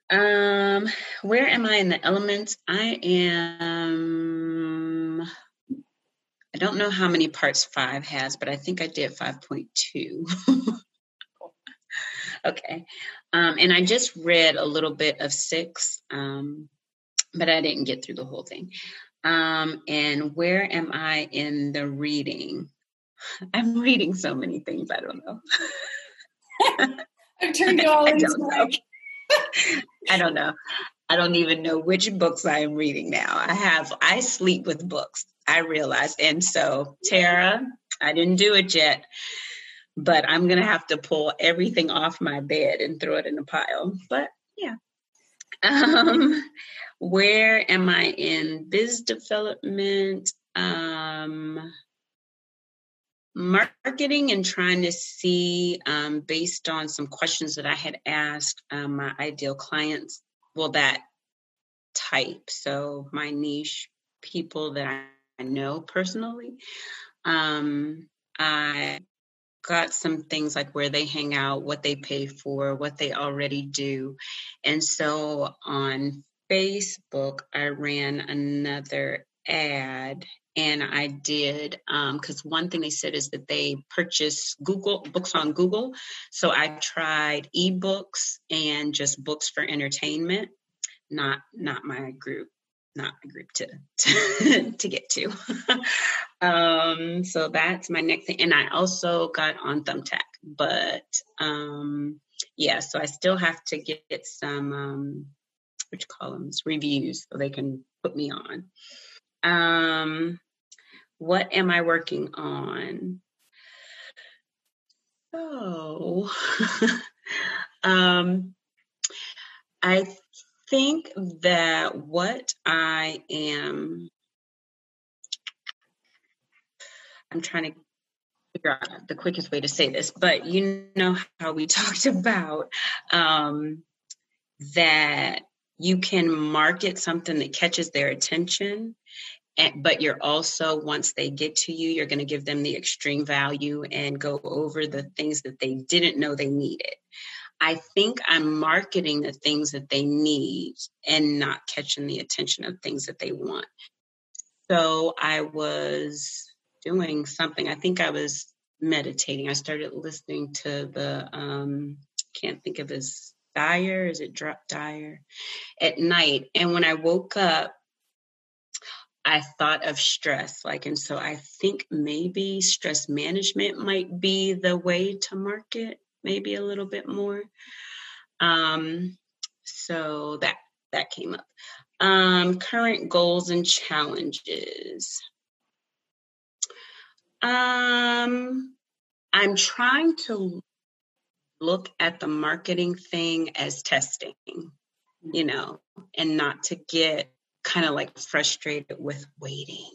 Um, where am I in the elements? I don't know how many parts 5 has, but I think I did 5.2. Okay. And I just read a little bit of 6, but I didn't get through the whole thing. And where am I in the reading? I'm reading so many things, I don't know. I've turned you all into like... I don't know. I don't even know which books I am reading now. I sleep with books, I realized. And so, Tara, I didn't do it yet, but I'm going to have to pull everything off my bed and throw it in a pile. But yeah. Where am I in biz development? Marketing, and trying to see, based on some questions that I had asked my ideal clients, well, that type. So my niche, people that I know personally. I got some things like where they hang out, what they pay for, what they already do. And so on Facebook, I ran another ad, and I did, because one thing they said is that they purchase books on Google. So I tried ebooks and just books for entertainment, not my group to get to. So that's my next thing. And I also got on Thumbtack, but yeah, so I still have to get some reviews so they can put me on. What am I working on? So I think that what I'm trying to figure out the quickest way to say this, but you know how we talked about that you can market something that catches their attention, but you're also, once they get to you, you're going to give them the extreme value and go over the things that they didn't know they needed. I think I'm marketing the things that they need and not catching the attention of things that they want. So I was doing something. I think I was meditating. I started listening to the, can't think of his Dyer. Is it Drop Dyer? At night. And when I woke up, I thought of stress. And so I think maybe stress management might be the way to market, maybe a little bit more. So that came up. Current goals and challenges. I'm trying to look at the marketing thing as testing, and not to get kind of frustrated with waiting.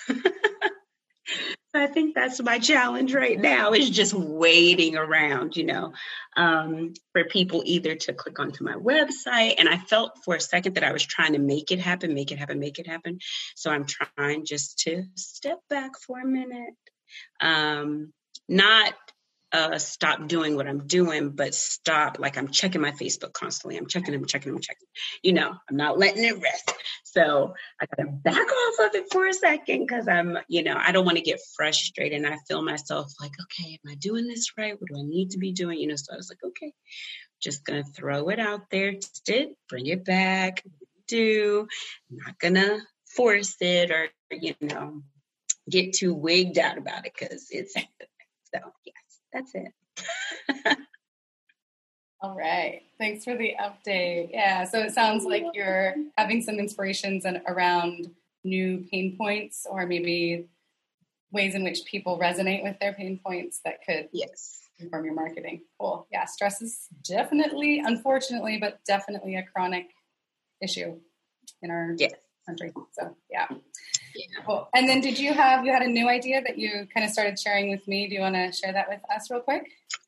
I think that's my challenge right now, is just waiting around, for people either to click onto my website. And I felt for a second that I was trying to make it happen. So I'm trying just to step back for a minute, not stop doing what I'm doing, but stop, I'm checking my Facebook constantly. I'm checking. I'm not letting it rest. So I got to back off of it for a second, because I'm, I don't want to get frustrated. And I feel myself okay, am I doing this right? What do I need to be doing? So I was okay, just going to throw it out there, test it, bring it back, I'm not going to force it or, get too wigged out about it, because it's, so yes, that's it. All right. Thanks for the update. Yeah. So it sounds like you're having some inspirations around new pain points, or maybe ways in which people resonate with their pain points that could inform your marketing. Cool. Yeah. Stress is definitely, unfortunately, but definitely a chronic issue in our country. So yeah. Cool. And then you had a new idea that you kind of started sharing with me. Do you want to share that with us real quick?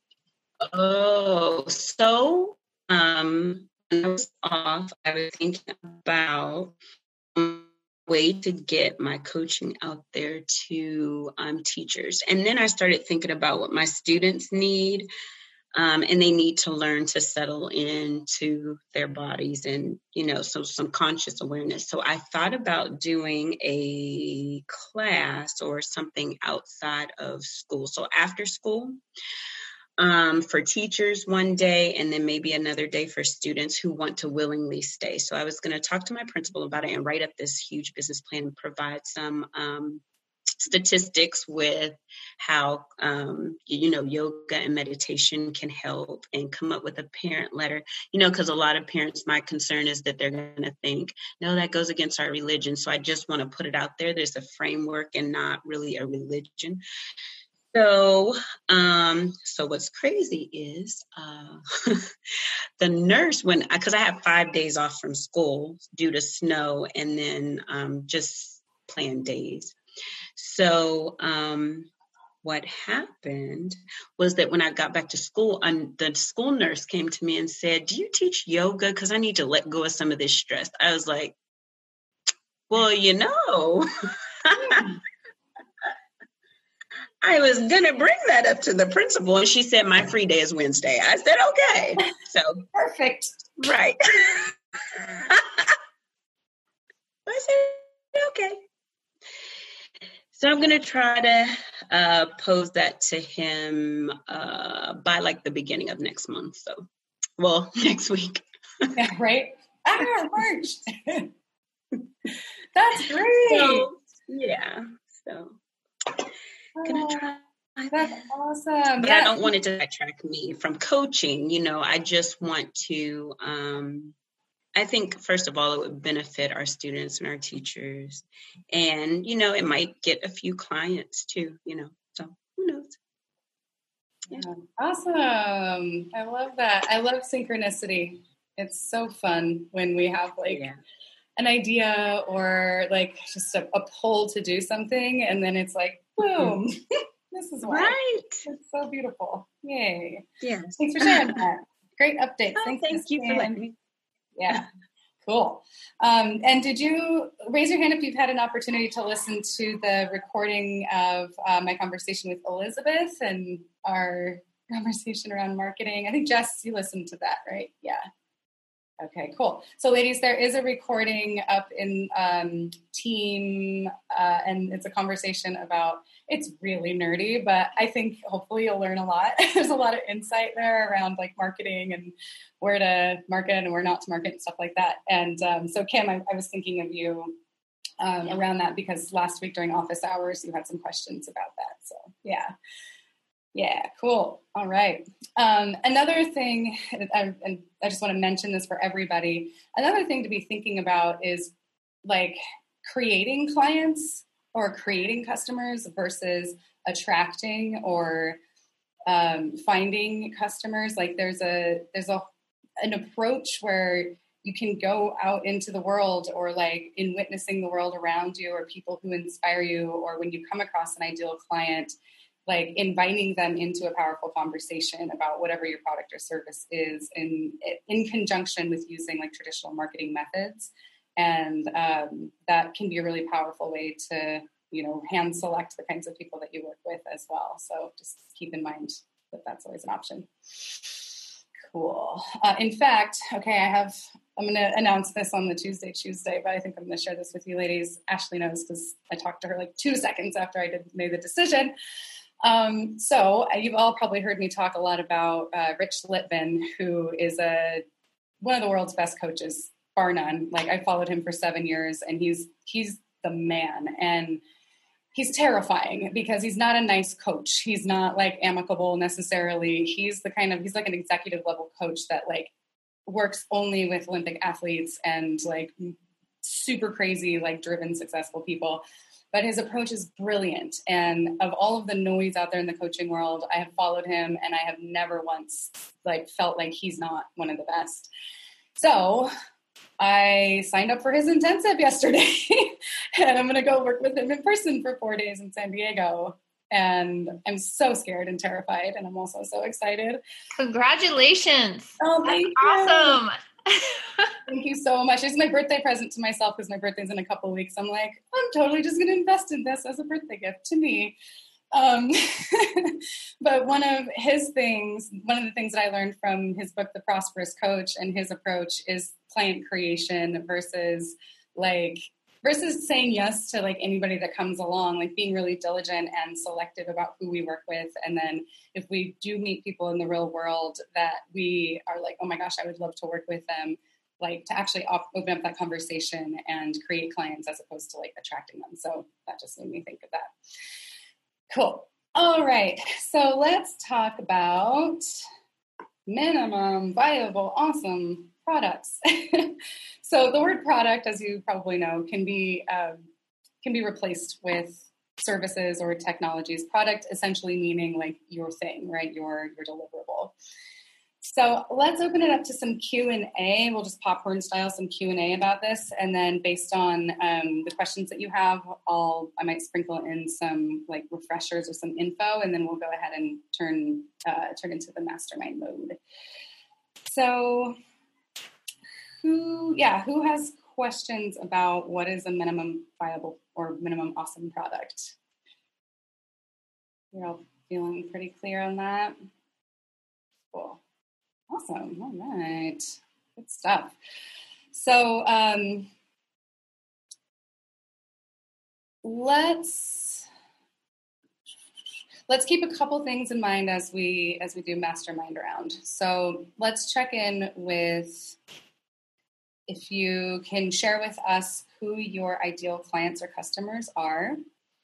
Oh, so when I was off, I was thinking about a way to get my coaching out there to teachers. And then I started thinking about what my students need. And they need to learn to settle into their bodies and, so some conscious awareness. So I thought about doing a class or something outside of school. So after school, for teachers one day, and then maybe another day for students who want to willingly stay. So I was going to talk to my principal about it and write up this huge business plan and provide some statistics with how, yoga and meditation can help, and come up with a parent letter, because a lot of parents, my concern is that they're going to think, no, that goes against our religion. So I just want to put it out there. There's a framework and not really a religion. So what's crazy is the nurse, because I have 5 days off from school due to snow, and then just planned days. So what happened was that when I got back to school, the school nurse came to me and said, do you teach yoga? Because I need to let go of some of this stress. I was like, well, I was going to bring that up to the principal, and she said, my free day is Wednesday. I said, okay. So perfect. Right. I said, okay. So I'm going to try to pose that to him by like the beginning of next month. So, next week. Yeah, right? March. That's great. So, yeah. So, going to try. That's awesome. But I don't want it to backtrack me from coaching. I just want to, I think, first of all, it would benefit our students and our teachers. And, it might get a few clients too, so who knows? Yeah. Awesome. I love that. I love synchronicity. It's so fun when we have an idea or like just a pull to do something. And then it's like, boom, this is why. Right. It's so beautiful. Yay. Yes. Thanks for sharing that. Great update. Thank you for letting me. Yeah. Cool. And did you raise your hand if you've had an opportunity to listen to the recording of my conversation with Elizabeth and our conversation around marketing? I think, Jess, you listened to that, right? Yeah. Okay, cool. So ladies, there is a recording up in Team, and it's a conversation about, it's really nerdy, but I think hopefully you'll learn a lot. There's a lot of insight there around like marketing and where to market and where not to market and stuff like that. And so Kim, I was thinking of you around that because last week during office hours, you had some questions about that. So yeah. Yeah, cool. All right. Another thing, and I just want to mention this for everybody, another thing to be thinking about is like creating clients or creating customers versus attracting or finding customers. Like there's an approach where you can go out into the world or like in witnessing the world around you or people who inspire you, or when you come across an ideal client, like inviting them into a powerful conversation about whatever your product or service is in conjunction with using like traditional marketing methods. And that can be a really powerful way to, hand select the kinds of people that you work with as well. So just keep in mind that that's always an option. Cool. In fact, okay, I'm going to announce this on the Tuesday, but I think I'm going to share this with you ladies. Ashley knows because I talked to her like 2 seconds after I made the decision. So you've all probably heard me talk a lot about Rich Litvin, who is one of the world's best coaches, bar none. Like I followed him for 7 years, and he's the man. And he's terrifying because he's not a nice coach. He's not like amicable necessarily. He's like an executive level coach that like works only with Olympic athletes and like super crazy, like driven, successful people. But his approach is brilliant. And of all of the noise out there in the coaching world, I have followed him and I have never once like felt like he's not one of the best. So I signed up for his intensive yesterday and I'm going to go work with him in person for 4 days in San Diego. And I'm so scared and terrified. And I'm also so excited. Congratulations. Oh, thank you. Awesome. Thank you so much. It's my birthday present to myself because my birthday's in a couple of weeks. I'm like, I'm totally just going to invest in this as a birthday gift to me. Um, but one of the things that I learned from his book, The Prosperous Coach, and his approach is client creation versus saying yes to like anybody that comes along, like being really diligent and selective about who we work with. And then if we do meet people in the real world that we are like, oh my gosh, I would love to work with them, like to actually open up that conversation and create clients as opposed to like attracting them. So that just made me think of that. Cool. All right. So let's talk about minimum viable awesome products. So the word product, as you probably know, can be replaced with services or technologies. Product essentially meaning like your thing, right? Your deliverable. So let's open it up to some Q&A. We'll just popcorn style some Q&A about this. And then based on the questions that you have, I might sprinkle in some like refreshers or some info, and then we'll go ahead and turn into the mastermind mode. So who has questions about what is a minimum viable or minimum awesome product? You're all feeling pretty clear on that? Cool. Awesome. All right. Good stuff. So let's keep a couple things in mind as we do mastermind round. So let's check in with, if you can share with us who your ideal clients or customers are,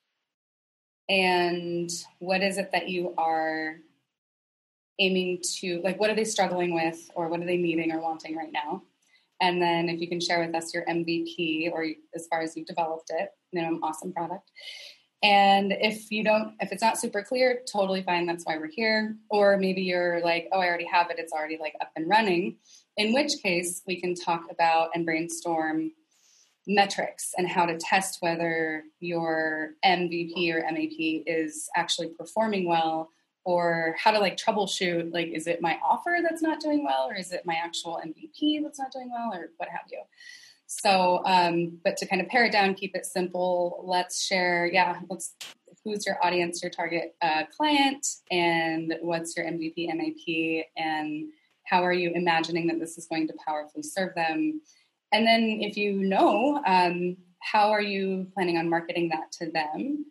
and what is it that you are aiming to, like, what are they struggling with, or what are they needing or wanting right now? And then if you can share with us your MVP, or as far as you've developed it, minimum awesome product. And if it's not super clear, totally fine. That's why we're here. Or maybe you're like, oh, I already have it. It's already like up and running. In which case we can talk about and brainstorm metrics and how to test whether your MVP or MAP is actually performing well, or how to like troubleshoot, like, is it my offer that's not doing well, or is it my actual MVP that's not doing well, or what have you? So, but to kind of pare it down, keep it simple, let's share, who's your audience, your target client, and what's your MVP, MAP, and how are you imagining that this is going to powerfully serve them? And then if you know, how are you planning on marketing that to them?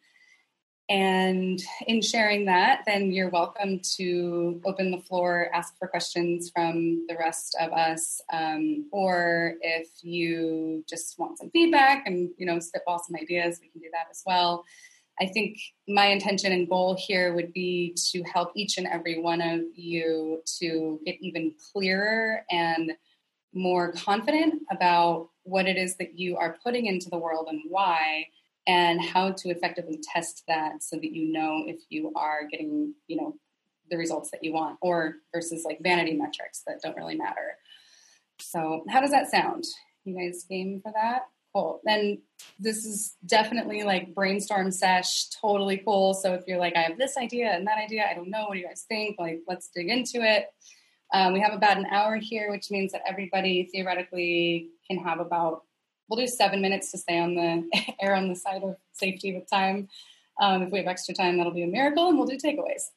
And in sharing that, then you're welcome to open the floor, ask for questions from the rest of us. Or if you just want some feedback and, spitball some ideas, we can do that as well. I think my intention and goal here would be to help each and every one of you to get even clearer and more confident about what it is that you are putting into the world and why, and how to effectively test that so that you know if you are getting, the results that you want, or versus like vanity metrics that don't really matter. So how does that sound? You guys game for that? Cool. Then this is definitely like brainstorm sesh, totally cool. So if you're like, I have this idea and that idea, I don't know, what do you guys think? Like, let's dig into it. We have about an hour here, which means that everybody theoretically can have we'll do 7 minutes to stay on the air on the side of safety with time. If we have extra time, that'll be a miracle, and we'll do takeaways.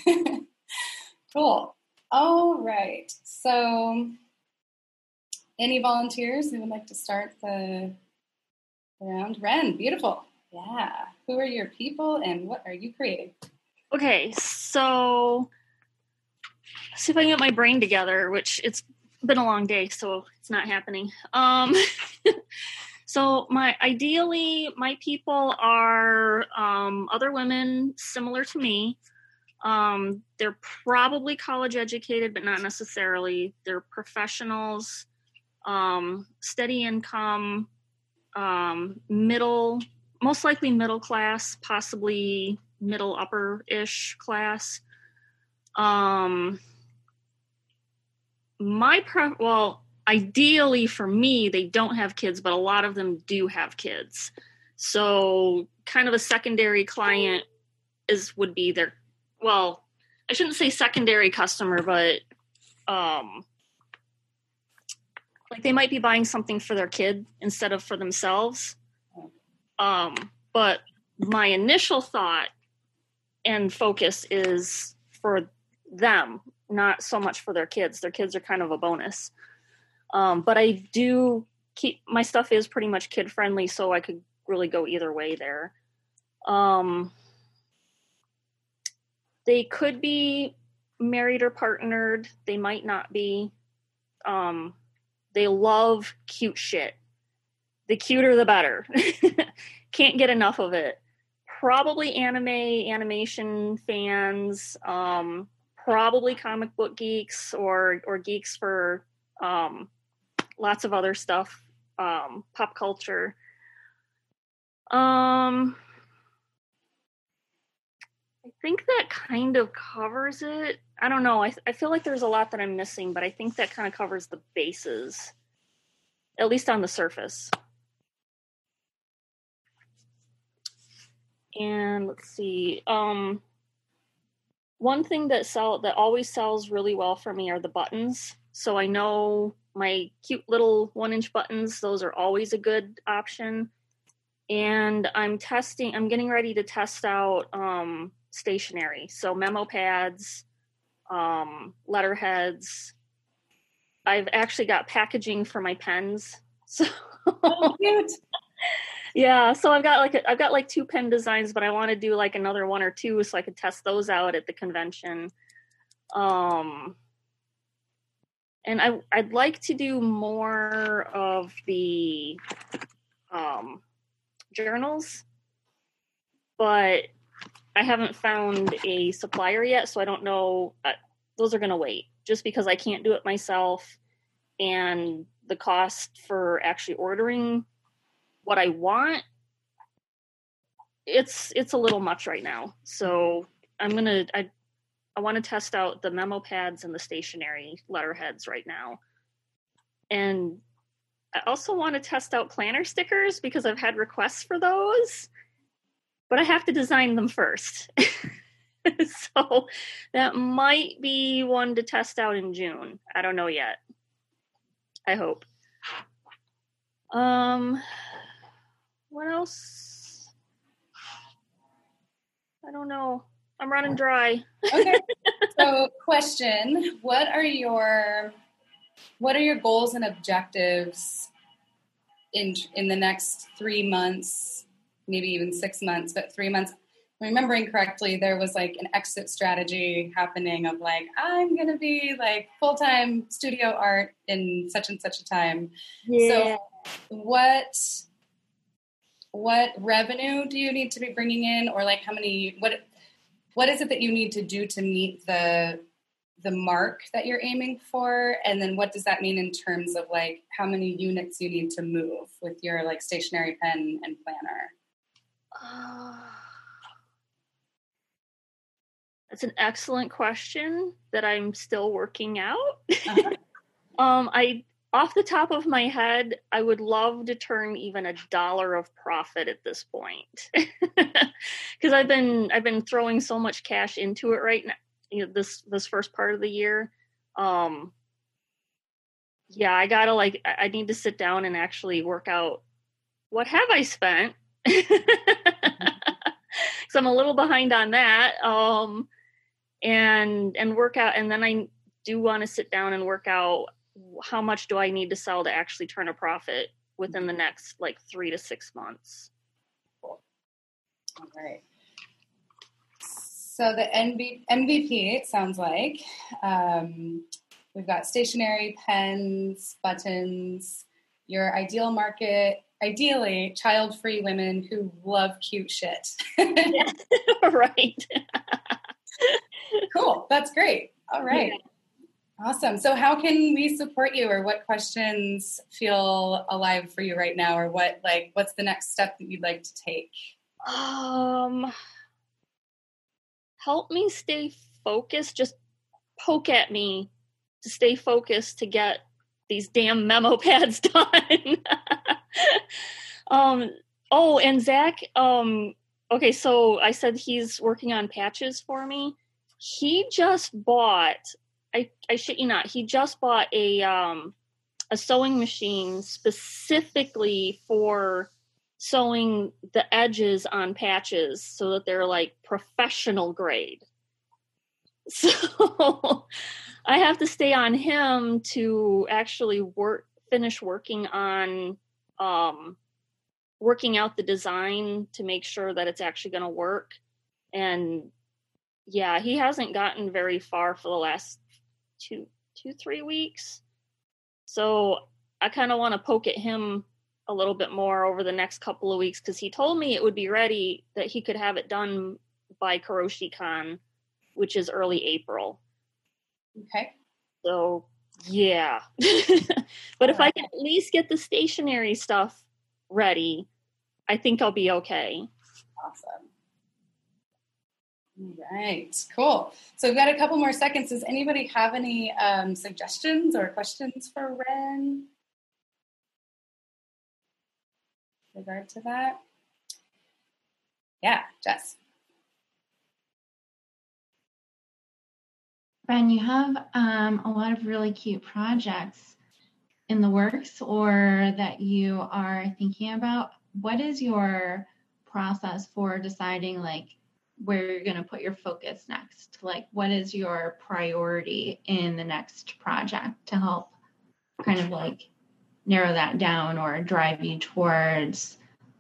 Cool. All right. So any volunteers who would like to start the round? Ren, beautiful. Yeah. Who are your people and what are you creating? Okay, so see if I can get my brain together, which it's been a long day, so it's not happening. So ideally, my people are other women similar to me. They're probably college educated, but not necessarily. They're professionals, steady income, most likely middle class, possibly middle upper-ish class. Ideally for me, they don't have kids, but a lot of them do have kids. So kind of a secondary client would be their, well, I shouldn't say secondary customer, but like they might be buying something for their kid instead of for themselves. But my initial thought and focus is for them, not so much for their kids. Their kids are kind of a bonus. But I do keep, my stuff is pretty much kid friendly, so I could really go either way there. They could be married or partnered. They might not be. They love cute shit. The cuter, the better. Can't get enough of it. Probably animation fans, probably comic book geeks or geeks for lots of other stuff, pop culture. I think that kind of covers it. I don't know. I feel like there's a lot that I'm missing, but I think that kind of covers the bases, at least on the surface. And let's see. One thing that always sells really well for me are the buttons. So I know my cute little 1-inch buttons, those are always a good option. And I'm getting ready to test out stationery. So memo pads, letterheads. I've actually got packaging for my pens. So oh, cute. Yeah, so I've got like 2 pen designs, but I want to do like another 1 or 2 so I could test those out at the convention. And I'd like to do more of the journals, but I haven't found a supplier yet, so I don't know. Those are going to wait, just because I can't do it myself, and the cost for actually ordering what I want, it's a little much right now. So I want to test out the memo pads and the stationery letterheads right now. And I also want to test out planner stickers because I've had requests for those, but I have to design them first. So that might be one to test out in June. I don't know yet. I hope. What else? I don't know. I'm running dry. Okay. So, question: What are your goals and objectives in the next 3 months, maybe even 6 months, but 3 months? Remembering correctly, there was like an exit strategy happening of like, I'm going to be like full-time studio art in such and such a time. Yeah. So what revenue do you need to be bringing in, or like what is it that you need to do to meet the mark that you're aiming for? And then what does that mean in terms of like how many units you need to move with your like stationery pen and planner? That's an excellent question that I'm still working out. Uh-huh. Off the top of my head, I would love to turn even $1 of profit at this point, because I've been throwing so much cash into it right now. You know, this first part of the year. Yeah, I need to sit down and actually work out what have I spent, because I'm a little behind on that. And work out, and then I do want to sit down and work out how much do I need to sell to actually turn a profit within the next like 3 to 6 months. Cool. All right. So the MVP, it sounds like, we've got stationery, pens, buttons, your ideal market, ideally child-free women who love cute shit. Yeah. Right. Cool. That's great. All right. Yeah. Awesome. So how can we support you, or what questions feel alive for you right now, or what's the next step that you'd like to take? Help me stay focused. Just poke at me to stay focused to get these damn memo pads done. Oh, and Zach, okay, so I said he's working on patches for me. He just bought, I shit you not, he just bought a sewing machine specifically for sewing the edges on patches so that they're like professional grade. So I have to stay on him to actually finish working on working out the design to make sure that it's actually going to work. And yeah, he hasn't gotten very far for the last 3 weeks. So I kind of want to poke at him a little bit more over the next couple of weeks, because he told me it would be ready, that he could have it done by KaroshiCon, which is early April. Okay. So yeah. But if I can at least get the stationery stuff ready, I think I'll be okay. Awesome. All right, cool. So we've got a couple more seconds. Does anybody have any suggestions or questions for Ren with regard to that? Yeah, Jess. Ren, you have a lot of really cute projects in the works or that you are thinking about. What is your process for deciding like where you're going to put your focus next? Like, what is your priority in the next project to help kind of like narrow that down or drive you towards,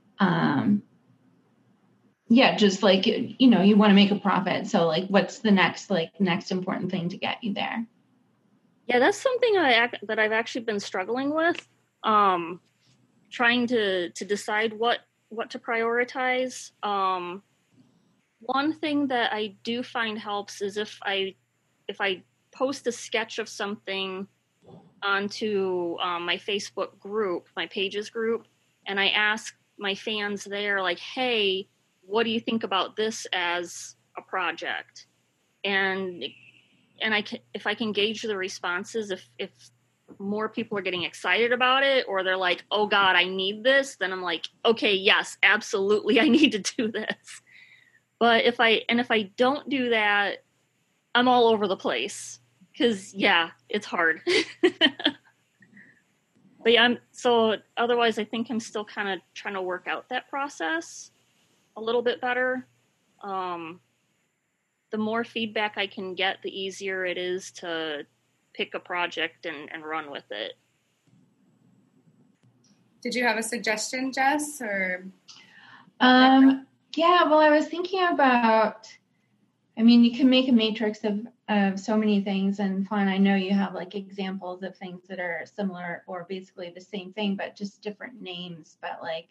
just like, you know, you want to make a profit. So like, what's the next important thing to get you there? Yeah, that's something that I've actually been struggling with, trying to decide what to prioritize. One thing that I do find helps is if I post a sketch of something onto my Facebook group, my pages group, and I ask my fans there, like, hey, what do you think about this as a project? And if I can gauge the responses, if more people are getting excited about it, or they're like, oh God, I need this, then I'm like, okay, yes, absolutely, I need to do this. But if I don't do that, I'm all over the place, because yeah, it's hard. But yeah, otherwise I think I'm still kind of trying to work out that process a little bit better. The more feedback I can get, the easier it is to pick a project and run with it. Did you have a suggestion, Jess? Or yeah, well, I was thinking about, I mean, you can make a matrix of so many things and fun. I know you have like examples of things that are similar or basically the same thing, but just different names, but like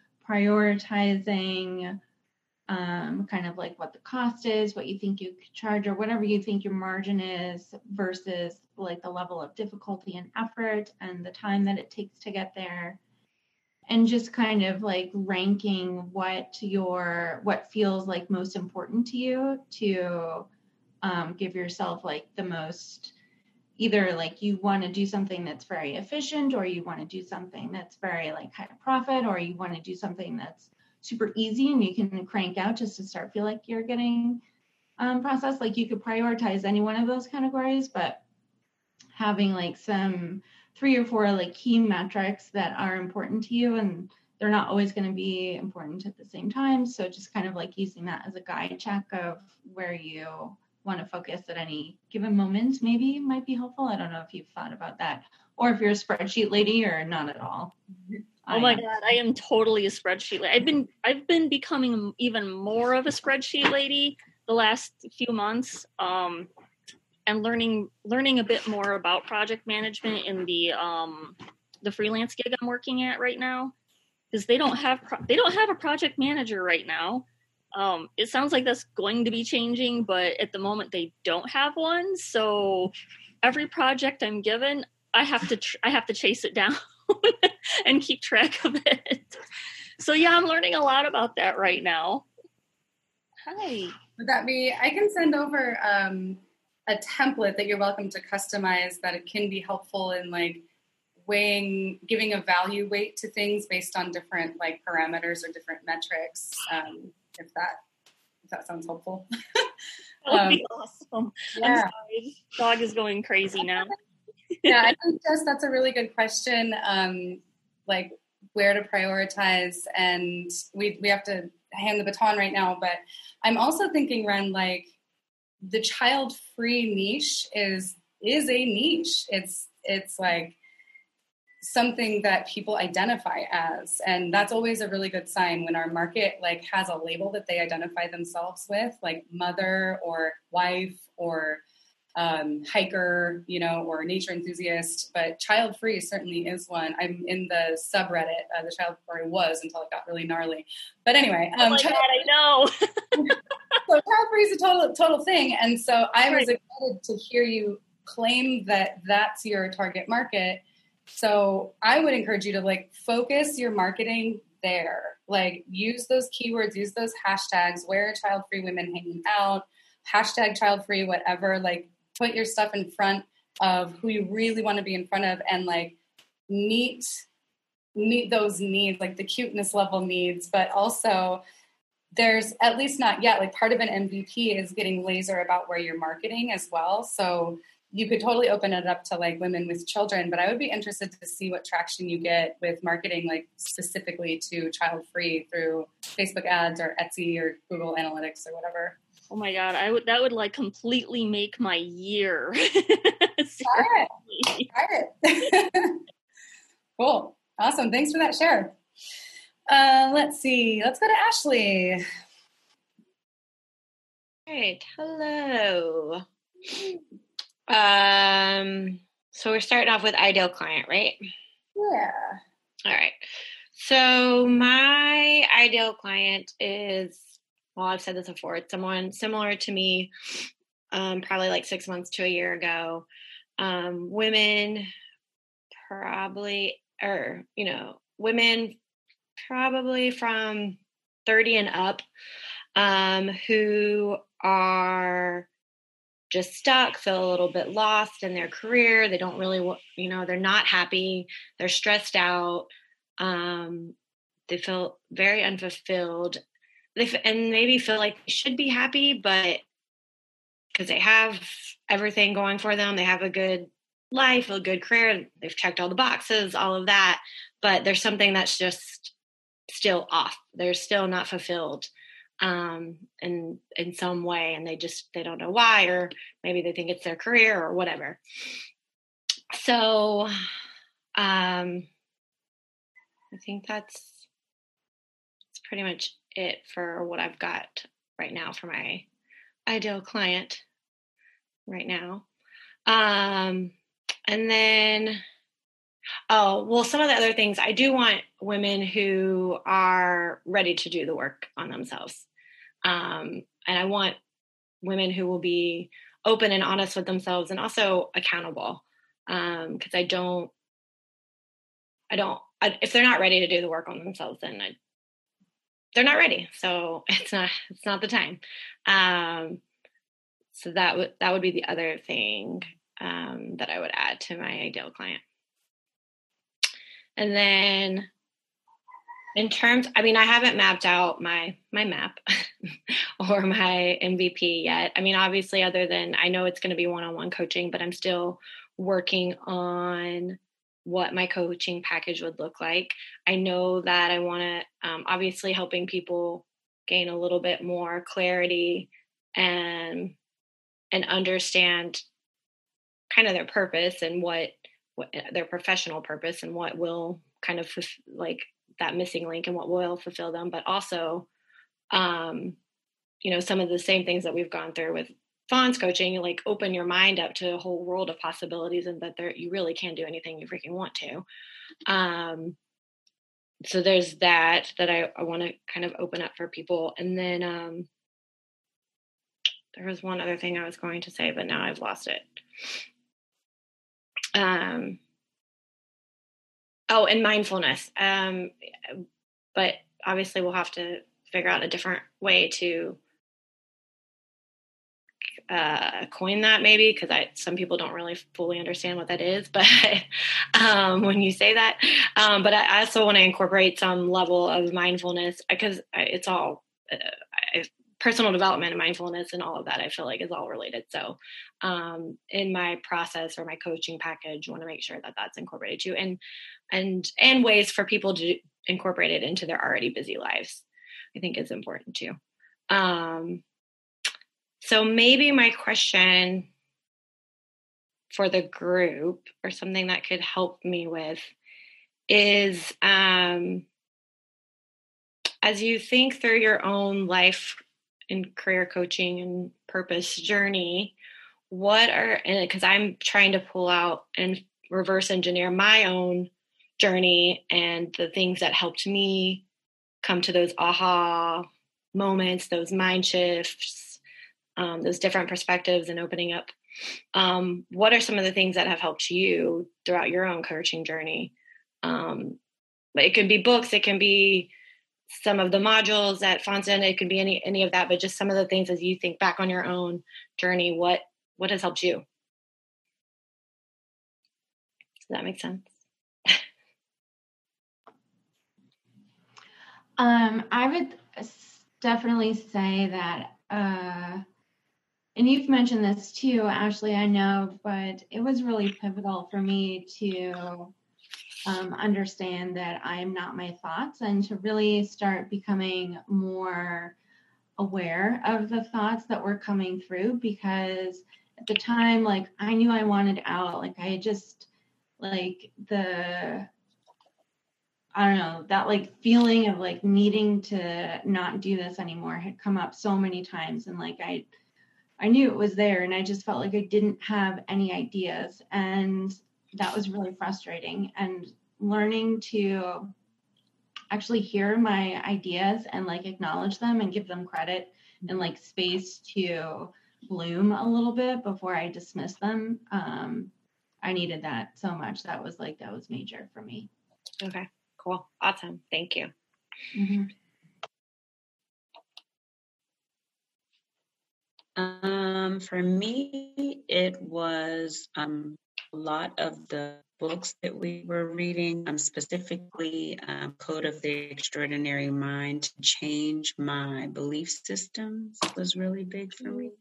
prioritizing kind of like what the cost is, what you think you could charge, or whatever you think your margin is versus like the level of difficulty and effort and the time that it takes to get there. And just kind of like ranking what feels like most important to you to give yourself like the most, either like you want to do something that's very efficient, or you want to do something that's very like high profit, or you want to do something that's super easy and you can crank out just to start feel like you're getting processed. Like you could prioritize any one of those categories, but having like some 3 or 4 like key metrics that are important to you, and they're not always going to be important at the same time. So just kind of like using that as a guide check of where you want to focus at any given moment maybe might be helpful. I don't know if you've thought about that, or if you're a spreadsheet lady or not at all. Oh my God, I am totally a spreadsheet lady. I've been becoming even more of a spreadsheet lady the last few months, and learning a bit more about project management in the freelance gig I'm working at right now, because they don't have a project manager right now. It sounds like that's going to be changing, but at the moment they don't have one. So every project I'm given, I have to chase it down and keep track of it. So yeah, I'm learning a lot about that right now. Hi. Would that be, I can send over a template that you're welcome to customize, that it can be helpful in like giving a value weight to things based on different like parameters or different metrics. If that sounds helpful. That would be awesome. Yeah. I'm sorry. Dog is going crazy now. Yeah, I think that's a really good question. Like where to prioritize, and we have to hand the baton right now. But I'm also thinking around like the child-free niche is a niche. It's like something that people identify as, and that's always a really good sign when our market like has a label that they identify themselves with, like mother or wife or hiker, or nature enthusiast. But child-free certainly is one. I'm in the subreddit, the child-free was until it got really gnarly. But anyway, oh my God, I know. So child-free is a total thing, and so I was excited to hear you claim that that's your target market. So I would encourage you to like focus your marketing there. Like use those keywords, use those hashtags. Where are child-free women hanging out? Hashtag child-free, whatever. Like put your stuff in front of who you really want to be in front of, and like meet those needs, like the cuteness level needs. But also there's, at least not yet, like part of an MVP is getting laser about where you're marketing as well. So you could totally open it up to like women with children, but I would be interested to see what traction you get with marketing, like specifically to child-free through Facebook ads or Etsy or Google Analytics or whatever. Oh my God, that would like completely make my year. Try it. Cool. Awesome. Thanks for that share. Let's see. Let's go to Ashley. All right. Hello. So we're starting off with ideal client, right? Yeah. All right. So my ideal client is, well, I've said this before, it's someone similar to me, probably like 6 months to a year ago. Women probably from 30 and up, who are just stuck, feel a little bit lost in their career. They don't really, they're not happy. They're stressed out. They feel very unfulfilled. And maybe feel like they should be happy, but because they have everything going for them, they have a good life, a good career, they've checked all the boxes, all of that, but there's something that's just still off. They're still not fulfilled in some way, and they don't know why, or maybe they think it's their career or whatever. So I think that's pretty much it for what I've got right now for my ideal client right now. And then, some of the other things, I do want women who are ready to do the work on themselves. And I want women who will be open and honest with themselves and also accountable. Because if they're not ready to do the work on themselves, then they're not ready. So it's not the time. So that would be the other thing that I would add to my ideal client. And then in terms, I haven't mapped out my map or my MVP yet. Obviously, other than I know it's going to be one-on-one coaching, but I'm still working on what my coaching package would look like. I know that I want to, obviously helping people gain a little bit more clarity and understand kind of their purpose and what their professional purpose and what will kind of like that missing link and what will fulfill them, but also, some of the same things that we've gone through with Fawn's coaching, like open your mind up to a whole world of possibilities and that you really can do anything you freaking want to. So there's that I want to kind of open up for people. And then there was one other thing I was going to say, but now I've lost it. And mindfulness. But obviously we'll have to figure out a different way to coin that maybe, because some people don't really fully understand what that is, but when you say that, but I also want to incorporate some level of mindfulness because it's all personal development and mindfulness and all of that, I feel like is all related. So in my process or my coaching package, I want to make sure that that's incorporated too, and ways for people to incorporate it into their already busy lives, I think is important too. So maybe my question for the group, or something that could help me with, is as you think through your own life and career coaching and purpose journey, because I'm trying to pull out and reverse engineer my own journey and the things that helped me come to those aha moments, those mind shifts, those different perspectives and opening up. What are some of the things that have helped you throughout your own coaching journey? It can be books, it can be some of the modules at Fonson, it can be any of that, but just some of the things as you think back on your own journey, what has helped you? Does that make sense? I would definitely say that, and you've mentioned this too, Ashley, I know, but it was really pivotal for me to understand that I am not my thoughts, and to really start becoming more aware of the thoughts that were coming through, because at the time, like, I knew I wanted out. Like, I just, like, I don't know, that like feeling of like needing to not do this anymore had come up so many times. And like, I knew it was there, and I just felt like I didn't have any ideas. And that was really frustrating. And learning to actually hear my ideas and like acknowledge them and give them credit and like space to bloom a little bit before I dismiss them. I needed that so much. That was major for me. Okay, cool. Awesome. Thank you. Mm-hmm. For me, it was a lot of the books that we were reading, specifically Code of the Extraordinary Mind, to change my belief systems was really big for me.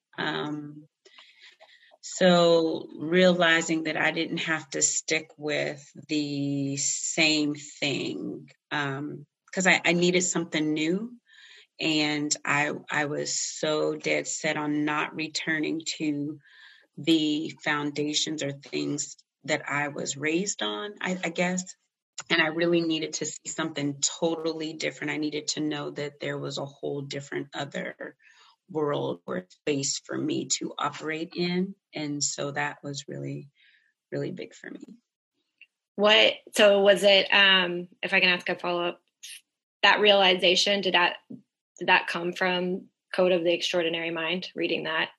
So realizing that I didn't have to stick with the same thing, because I needed something new. And I was so dead set on not returning to the foundations or things that I was raised on, I guess. And I really needed to see something totally different. I needed to know that there was a whole different other world or space for me to operate in. And so that was really, really big for me. So was it, if I can ask a follow-up, that realization, did that come from Code of the Extraordinary Mind, reading that?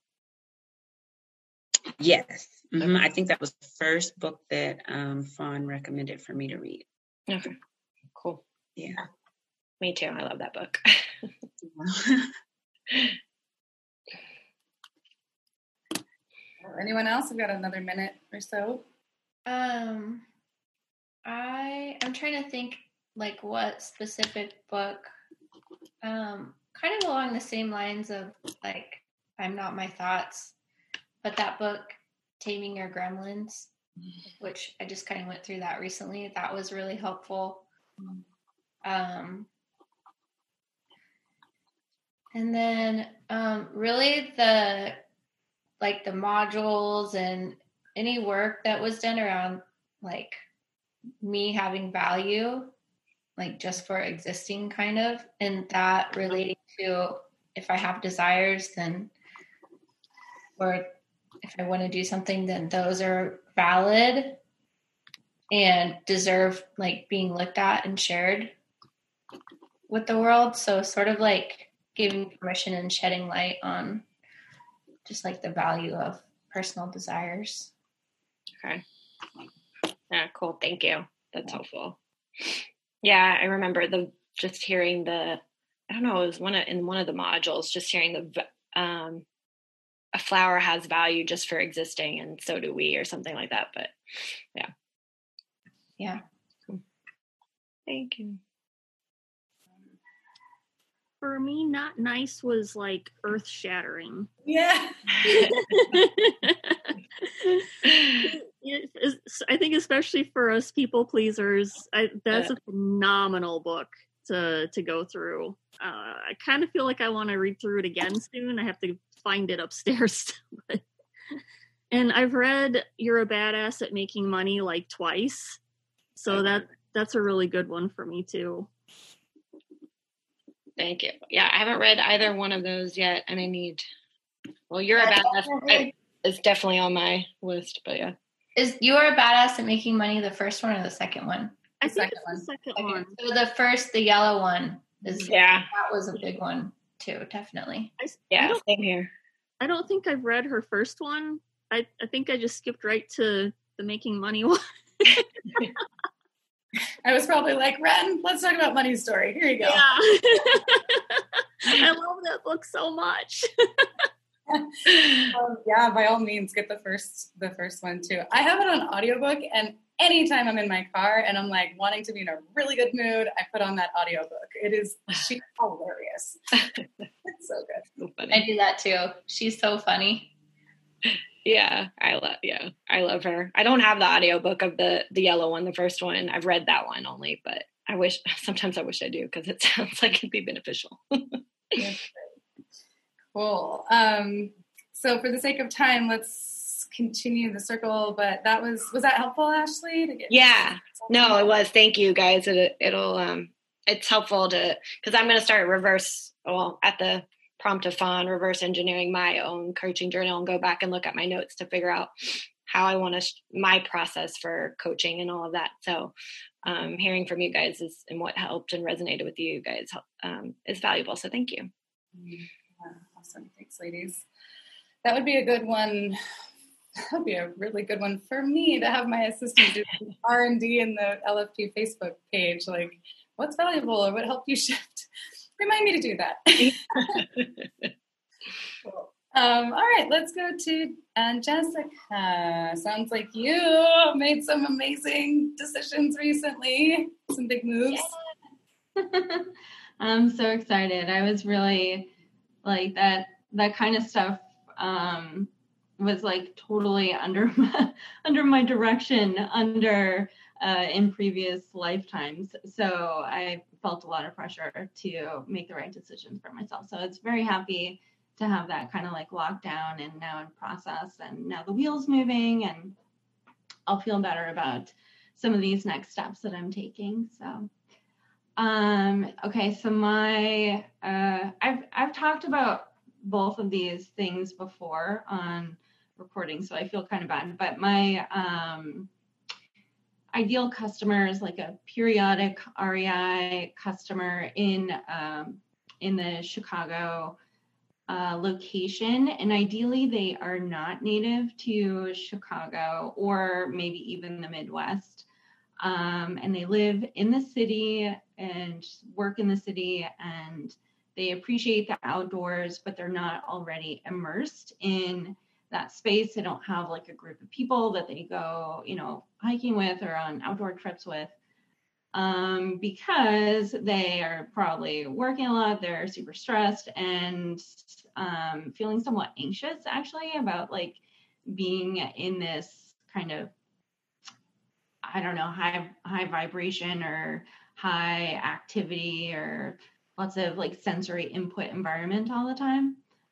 Yes. Mm-hmm. Okay. I think that was the first book that Fawn recommended for me to read. Okay, cool. Yeah. Me too. I love that book. Anyone else? We've got another minute or so. I'm trying to think like what specific book. Kind of along the same lines of like I'm Not My Thoughts, but that book Taming Your Gremlins, which I just kind of went through that recently. That was really helpful. And then really the modules and any work that was done around like me having value, like just for existing kind of, and that relating to if I have desires, then, or if I want to do something, then those are valid and deserve like being looked at and shared with the world. So sort of like giving permission and shedding light on just like the value of personal desires. Okay. Yeah, cool. Thank you. That's helpful. Yeah, I remember just hearing I don't know, it was in one of the modules, just hearing a flower has value just for existing, and so do we, or something like that. But yeah. Yeah. Thank you. for me, not nice was like earth shattering. Yeah. I think especially for us people pleasers, that's a phenomenal book to go through. I kind of feel like I want to read through it again soon. I have to find it upstairs. And I've read You're a Badass at Making Money like twice. So that's a really good one for me too. Thank you. Yeah, I haven't read either one of those yet, and I need. Well, You're a Badass is definitely on my list, but yeah. Is You're a Badass at Making Money the first one or the second one? I think it's the second one. So the yellow one is that was a big one too, definitely. Same here. I don't think I've read her first one. I think I just skipped right to the Making Money one. I was probably like, Ren, let's talk about Money Story. Here you go. Yeah. I love that book so much. Yeah, by all means, get the first one too. I have it on audiobook, and anytime I'm in my car and I'm like wanting to be in a really good mood, I put on that audiobook. She's hilarious. It's so good. So funny. I do that too. She's so funny. Yeah, I love her. I don't have the audiobook of the yellow one, the first one. I've read that one only, but sometimes I wish I do, because it sounds like it'd be beneficial. Cool. So for the sake of time, let's continue the circle, but was that helpful, Ashley? No, it was. Thank you guys. It's helpful because I'm going to start at the prompt of Fawn, reverse engineering my own coaching journal and go back and look at my notes to figure out how I want my process for coaching and all of that. So hearing from you guys and what helped and resonated with you guys is valuable. So thank you. Yeah, awesome. Thanks, ladies. That would be a good one. That'd be a really good one for me to have my assistant do R&D in the LFP Facebook page. Like, what's valuable or what helped you shift? Remind me to do that. Cool. All right, let's go to Jessica. Sounds like you made some amazing decisions recently. Some big moves. Yeah. I'm so excited. I was really like that kind of stuff was like totally under my direction in previous lifetimes. So I felt a lot of pressure to make the right decisions for myself. So it's very happy to have that kind of like locked down and now in process, and now the wheel's moving, and I'll feel better about some of these next steps that I'm taking. So okay, so I've talked about both of these things before on recording, so I feel kind of bad, but my ideal customer is like a periodic REI customer in the Chicago location, and ideally they are not native to Chicago or maybe even the Midwest, and they live in the city and work in the city, and they appreciate the outdoors, but they're not already immersed in that space. They don't have like a group of people that they go, hiking with or on outdoor trips with, because they are probably working a lot. They're super stressed and feeling somewhat anxious actually about like being in this kind of, I don't know, high vibration or high activity or lots of like sensory input environment all the time.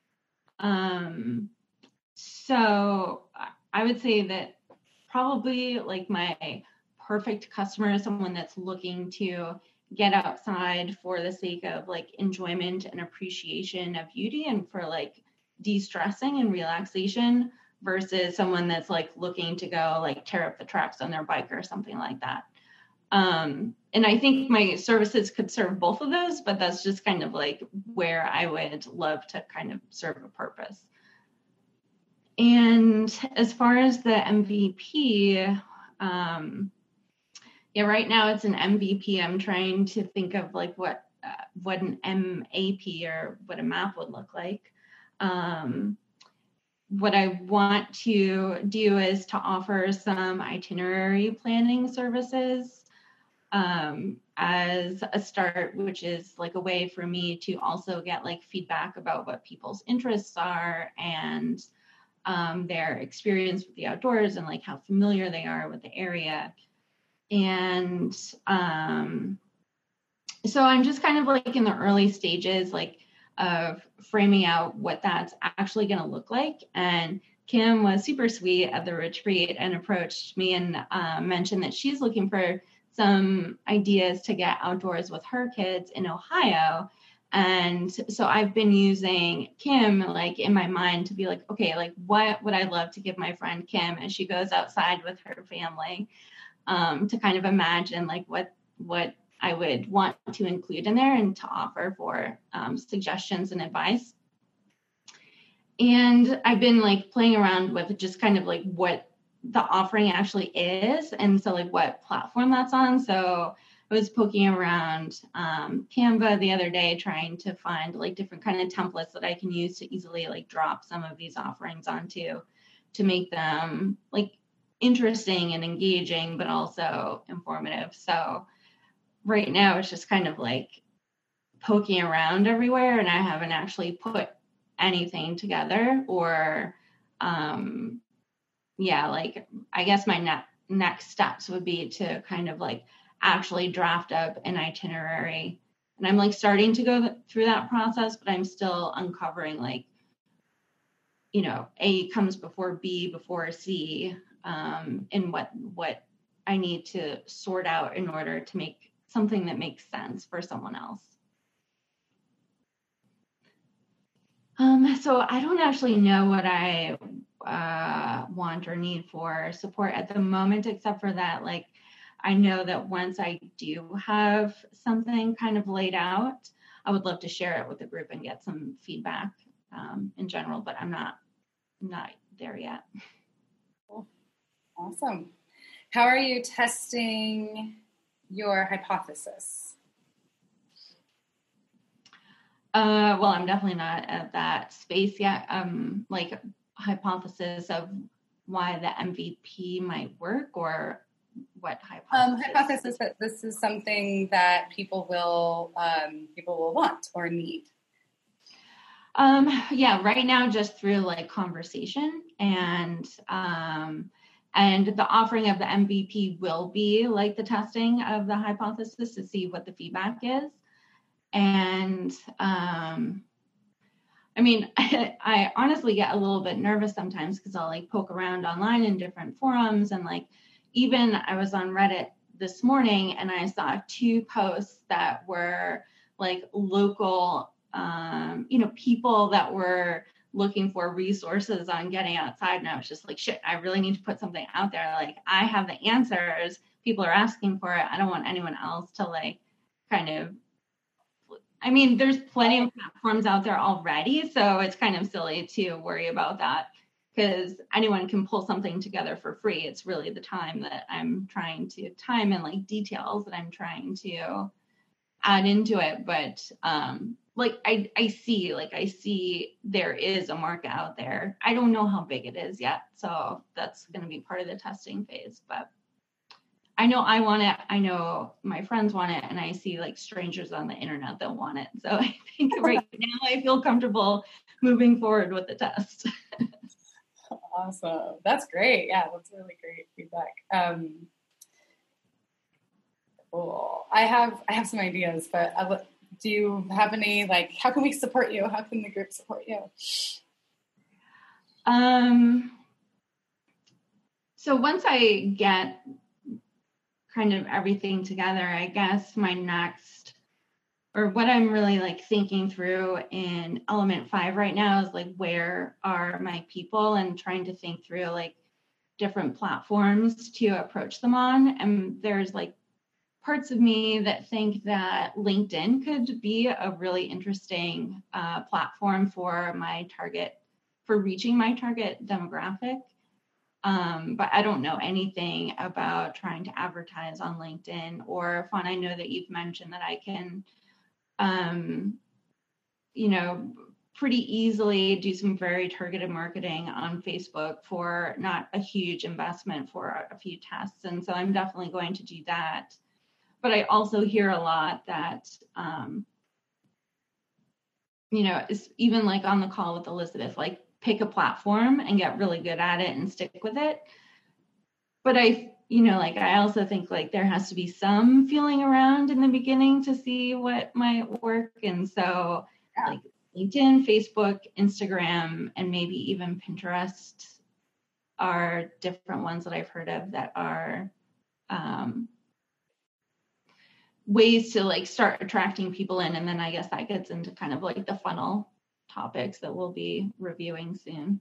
So I would say that probably like my perfect customer is someone that's looking to get outside for the sake of like enjoyment and appreciation of beauty and for like de-stressing and relaxation, versus someone that's like looking to go like tear up the tracks on their bike or something like that. And I think my services could serve both of those, but that's just kind of like where I would love to kind of serve a purpose. And as far as the MVP, right now it's an MVP. I'm trying to think of like what an MAP or what a map would look like. What I want to do is to offer some itinerary planning services as a start, which is like a way for me to also get like feedback about what people's interests are and their experience with the outdoors and like how familiar they are with the area. And so I'm just kind of like in the early stages, like of framing out what that's actually going to look like. And Kim was super sweet at the retreat and approached me and mentioned that she's looking for some ideas to get outdoors with her kids in Ohio. And so I've been using Kim like in my mind to be like, okay, like what would I love to give my friend Kim as she goes outside with her family, to kind of imagine like what I would want to include in there and to offer for suggestions and advice. And I've been like playing around with just kind of like what the offering actually is, and so like what platform that's on. So I was poking around Canva the other day trying to find like different kind of templates that I can use to easily like drop some of these offerings onto to make them like interesting and engaging, but also informative. So right now it's just kind of like poking around everywhere, and I haven't actually put anything together or like I guess my next steps would be to kind of like actually draft up an itinerary. And I'm like starting to go through that process, but I'm still uncovering like, you know, A comes before B before C, and what I need to sort out in order to make something that makes sense for someone else. So I don't actually know what I want or need for support at the moment, except for that, like, I know that once I do have something kind of laid out, I would love to share it with the group and get some feedback in general, but I'm not there yet. Cool. Awesome. How are you testing your hypothesis? Well, I'm definitely not at that space yet. Like hypothesis of why the MVP might work, or what hypothesis? Hypothesis that this is something that people will want or need. Yeah, right now just through like conversation and the offering of the MVP will be like the testing of the hypothesis to see what the feedback is. And I mean, I honestly get a little bit nervous sometimes because I'll like poke around online in different forums, and like even I was on Reddit this morning and I saw 2 posts that were like local, people that were looking for resources on getting outside, and I was just like, shit, I really need to put something out there. Like I have the answers, people are asking for it. I don't want anyone else to like kind of, I mean, there's plenty of platforms out there already, so it's kind of silly to worry about that because anyone can pull something together for free. It's really the time and like details that I'm trying to add into it. But I see there is a market out there. I don't know how big it is yet, so that's going to be part of the testing phase. But I know I want it. I know my friends want it, and I see like strangers on the internet that want it. So I think right now I feel comfortable moving forward with the test. Awesome. That's great. Yeah, that's really great feedback. Cool. I have some ideas, but do you have any, like, how can we support you? How can the group support you? So once I get kind of everything together, I guess my next, or what I'm really like thinking through in element 5 right now is like, where are my people, and trying to think through like different platforms to approach them on. And there's like parts of me that think that LinkedIn could be a really interesting platform for reaching my target demographic. But I don't know anything about trying to advertise on LinkedIn. Or Fawn, I know that you've mentioned that I can, pretty easily do some very targeted marketing on Facebook for not a huge investment for a few tests. And so I'm definitely going to do that. but I also hear a lot that, is even like on the call with Elizabeth, like pick a platform and get really good at it and stick with it. But I also think like there has to be some feeling around in the beginning to see what might work. And so like LinkedIn, Facebook, Instagram, and maybe even Pinterest are different ones that I've heard of that are ways to like start attracting people in. And then I guess that gets into kind of like the funnel topics that we'll be reviewing soon.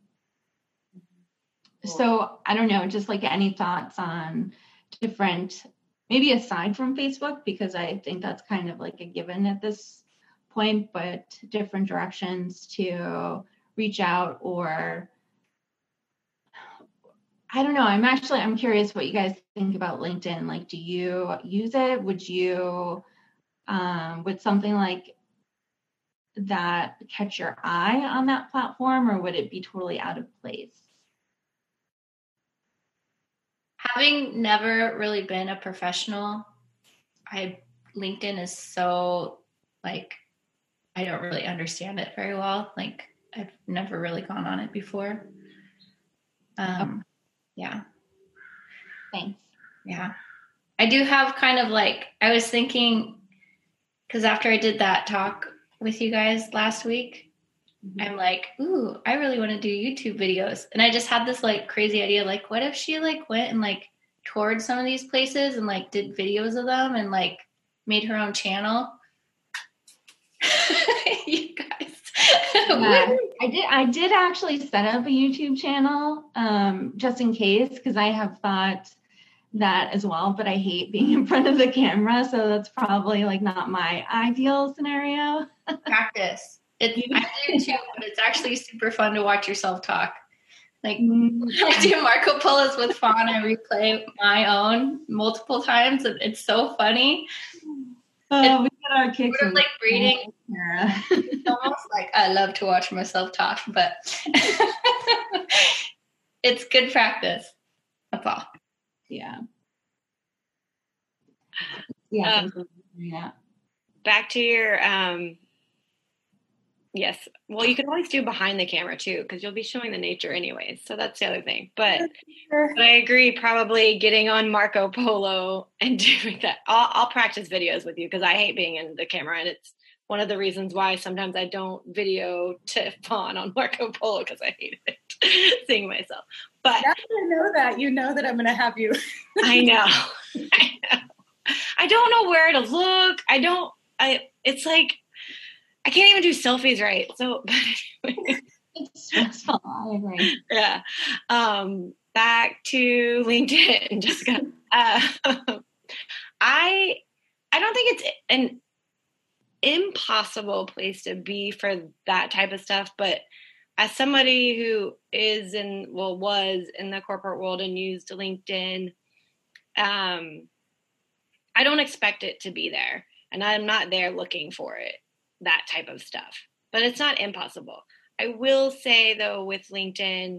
So I don't know, just like any thoughts on different, maybe aside from Facebook, because I think that's kind of like a given at this point, but different directions to reach out, or I don't know. I'm curious what you guys think about LinkedIn. Like, do you use it? Would you, would something like that catch your eye on that platform, or would it be totally out of place? Having never really been a professional, LinkedIn is so like, I don't really understand it very well. Like, I've never really gone on it before. Yeah. Thanks. Yeah. I do have kind of like, I was thinking, because after I did that talk with you guys last week, I'm like, ooh, I really want to do YouTube videos. And I just had this like crazy idea, like, what if she like went and like toured some of these places and like did videos of them and like made her own channel? You guys. Yeah, I did actually set up a YouTube channel just in case, because I have thought that as well, but I hate being in front of the camera, so that's probably like not my ideal scenario. Practice. I do too, but it's actually super fun to watch yourself talk. Like when I do Marco Polos with Fawn, I replay my own multiple times, and it's so funny. Oh, we got our kicks. Sort of like breeding. It's almost like I love to watch myself talk, but it's good practice. That's all. Yeah. Back to your yes. Well, you can always do behind the camera too, because you'll be showing the nature anyways. So that's the other thing. But I agree, probably getting on Marco Polo and doing that. I'll practice videos with you, because I hate being in the camera, and it's one of the reasons why sometimes I don't video to Fawn on Marco Polo, because I hate it seeing myself. But now that I know that, you know that I'm going to have you. I know. I don't know where to look. It's like, I can't even do selfies right. So, but anyway. It's stressful. I agree. Yeah. Back to LinkedIn, Jessica. I don't think it's an impossible place to be for that type of stuff, but as somebody who was in the corporate world and used LinkedIn, I don't expect it to be there, and I'm not there looking for it, that type of stuff, but it's not impossible. I will say though, with LinkedIn,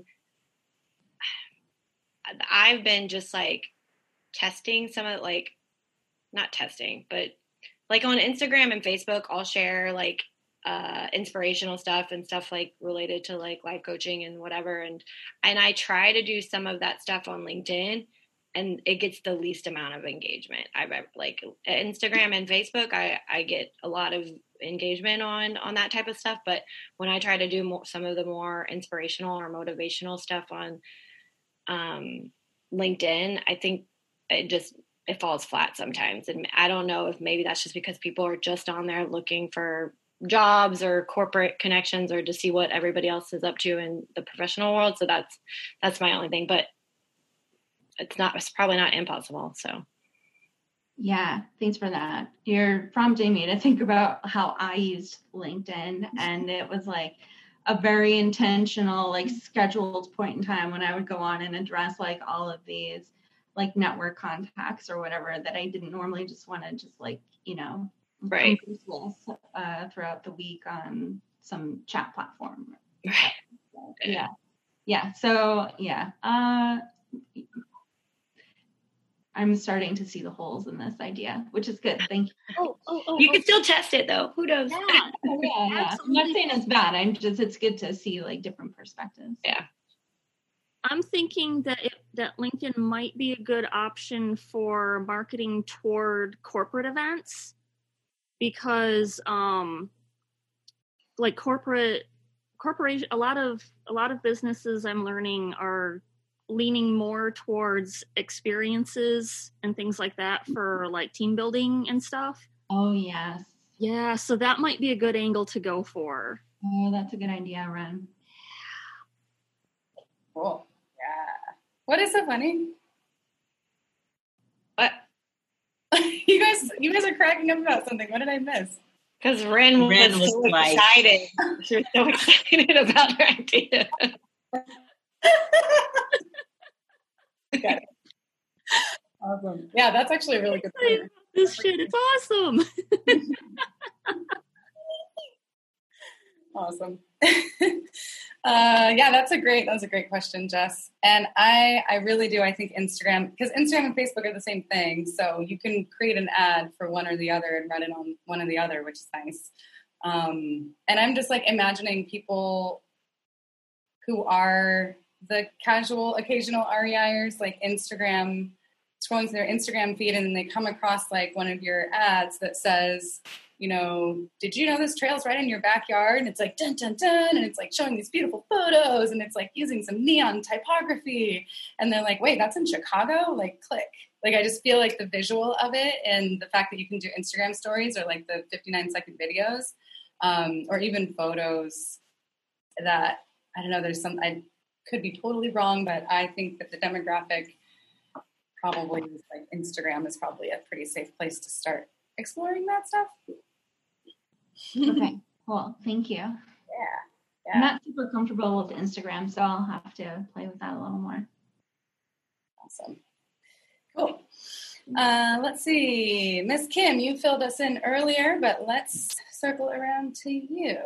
I've been just like testing some of like, not testing, but like on Instagram and Facebook, I'll share like inspirational stuff and stuff like related to like life coaching and whatever. And I try to do some of that stuff on LinkedIn, and it gets the least amount of engagement. I've ever, like Instagram and Facebook, I get a lot of engagement on that type of stuff. But when I try to do some of the more inspirational or motivational stuff on LinkedIn, I think it falls flat sometimes. And I don't know if maybe that's just because people are just on there looking for jobs or corporate connections, or to see what everybody else is up to in the professional world. So that's my only thing, but it's probably not impossible. So. Yeah, thanks for that. You're prompting me to think about how I used LinkedIn, and it was like a very intentional, like scheduled point in time when I would go on and address like all of these like network contacts or whatever that I didn't normally just want to just like, right. Throughout the week on some chat platform. Right. Yeah. Yeah. So yeah. I'm starting to see the holes in this idea, which is good. Thank you. You can still test it though. Who knows? Yeah. I'm not saying it's bad. It's good to see like different perspectives. Yeah. I'm thinking that that LinkedIn might be a good option for marketing toward corporate events, because like corporation, a lot of businesses I'm learning are leaning more towards experiences and things like that for like team building and stuff. Oh, yes. Yeah, so that might be a good angle to go for. Oh, that's a good idea, Ren. Cool. Yeah. What is so funny? What? You guys are cracking up about something. What did I miss? Because Ren was so like, excited. She was so excited about her idea. Okay. Awesome. Yeah, that's actually a really good point. This shit, it's awesome. Awesome. Yeah, that was a great question, Jess. And I really do. I think Instagram, because Instagram and Facebook are the same thing. So you can create an ad for one or the other and run it on one or the other, which is nice. And I'm just like imagining people who are the casual, occasional REIers, like scrolling through their Instagram feed, and then they come across like one of your ads that says, you know, did you know this trail's right in your backyard? And it's like, dun, dun, dun. And it's like showing these beautiful photos, and it's like using some neon typography. And they're like, wait, that's in Chicago? Like, click. Like, I just feel like the visual of it and the fact that you can do Instagram stories or like the 59-second videos, or even photos that, I don't know, I could be totally wrong, but I think that the demographic probably is like Instagram is probably a pretty safe place to start exploring that stuff. Okay, cool. Thank you. Yeah. I'm not super comfortable with Instagram, so I'll have to play with that a little more. Awesome. Cool. Let's see. Miss Kim, you filled us in earlier, but let's circle around to you.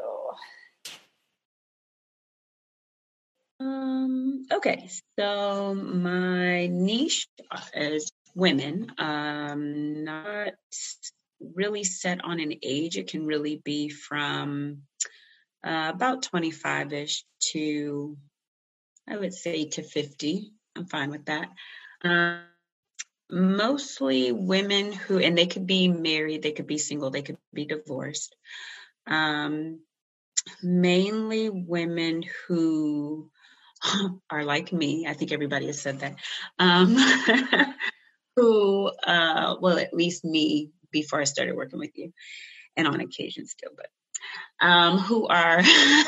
Okay, so my niche is women. Not really set on an age. It can really be from about 25-ish to, I would say, to 50. I'm fine with that. Mostly women who, and they could be married, they could be single, they could be divorced. Mainly women who are like me. I think everybody has said that. Who, well, at least me before I started working with you, and on occasion still, but who are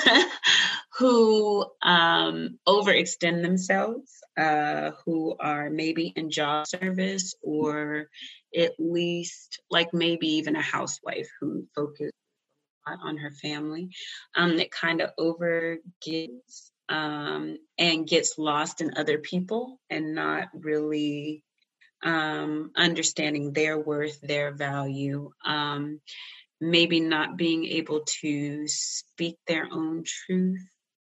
who overextend themselves, who are maybe in job service, or at least like maybe even a housewife who focuses on her family, that kind of overgives and gets lost in other people and not really understanding their worth, their value, maybe not being able to speak their own truth,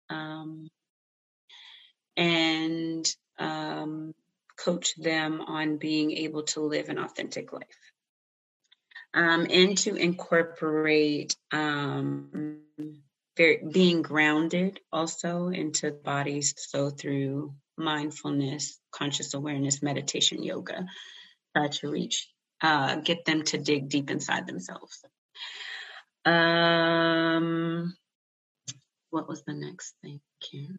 and coach them on being able to live an authentic life. And to incorporate being grounded also into bodies, so through mindfulness, conscious awareness, meditation, yoga, to reach, get them to dig deep inside themselves. What was the next thing, Kim?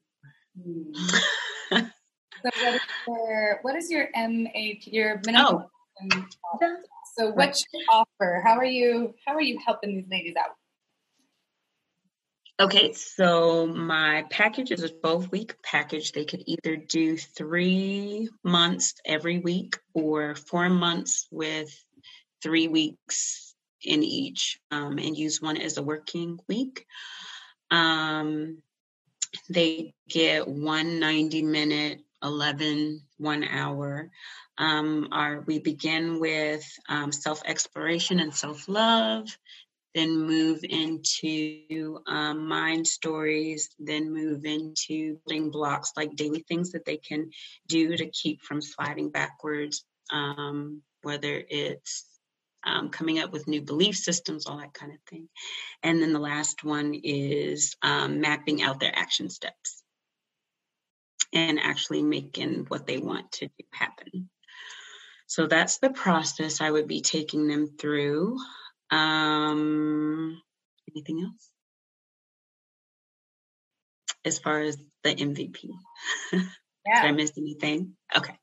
So what is your MAP, your minimum? So what's your offer? How are you helping these ladies out? Okay, so my package is a 12-week package. They could either do 3 months every week or 4 months with 3 weeks in each, and use one as a working week. They get 1 90-minute, 11 1 hour. We begin with self-exploration and self-love, then move into mind stories, then move into building blocks, like daily things that they can do to keep from sliding backwards, whether it's coming up with new belief systems, all that kind of thing. And then the last one is mapping out their action steps and actually making what they want to do happen. So that's the process I would be taking them through. Anything else? As far as the MVP? Did I miss anything? Okay.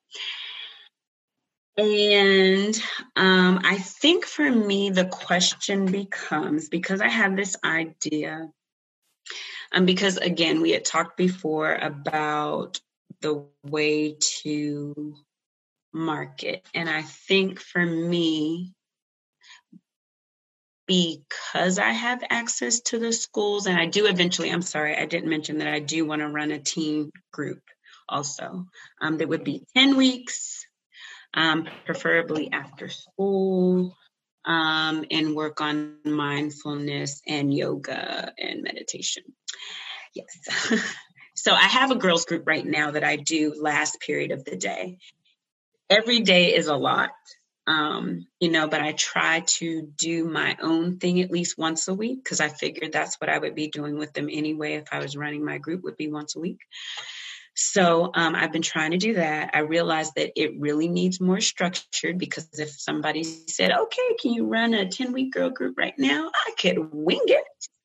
And I think for me, the question becomes, because I have this idea, because again, we had talked before about the way to market. And I think for me, because I have access to the schools, and I do eventually, I'm sorry, I didn't mention that I do want to run a teen group also. That would be 10 weeks. Preferably after school, and work on mindfulness and yoga and meditation. Yes. So I have a girls group right now that I do last period of the day. Every day is a lot, but I try to do my own thing at least once a week, because I figured that's what I would be doing with them anyway if I was running my group, would be once a week. So I've been trying to do that. I realized that it really needs more structured, because if somebody said, okay, can you run a 10-week girl group right now? I could wing it.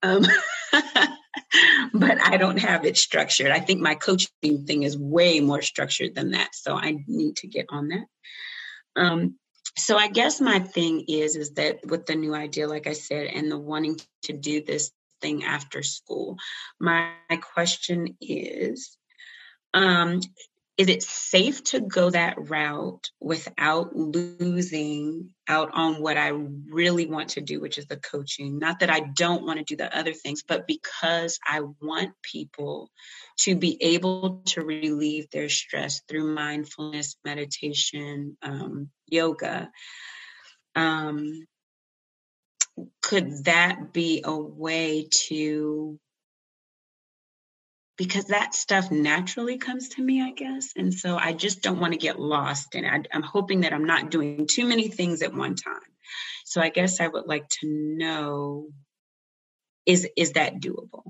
But I don't have it structured. I think my coaching thing is way more structured than that. So I need to get on that. So I guess my thing is that with the new idea, like I said, and the wanting to do this thing after school, my question is it safe to go that route without losing out on what I really want to do, which is the coaching? Not that I don't want to do the other things, but because I want people to be able to relieve their stress through mindfulness, meditation, yoga. Could that be a way to, because that stuff naturally comes to me, I guess. And so I just don't want to get lost in it. I'm hoping that I'm not doing too many things at one time. So I guess I would like to know, is that doable?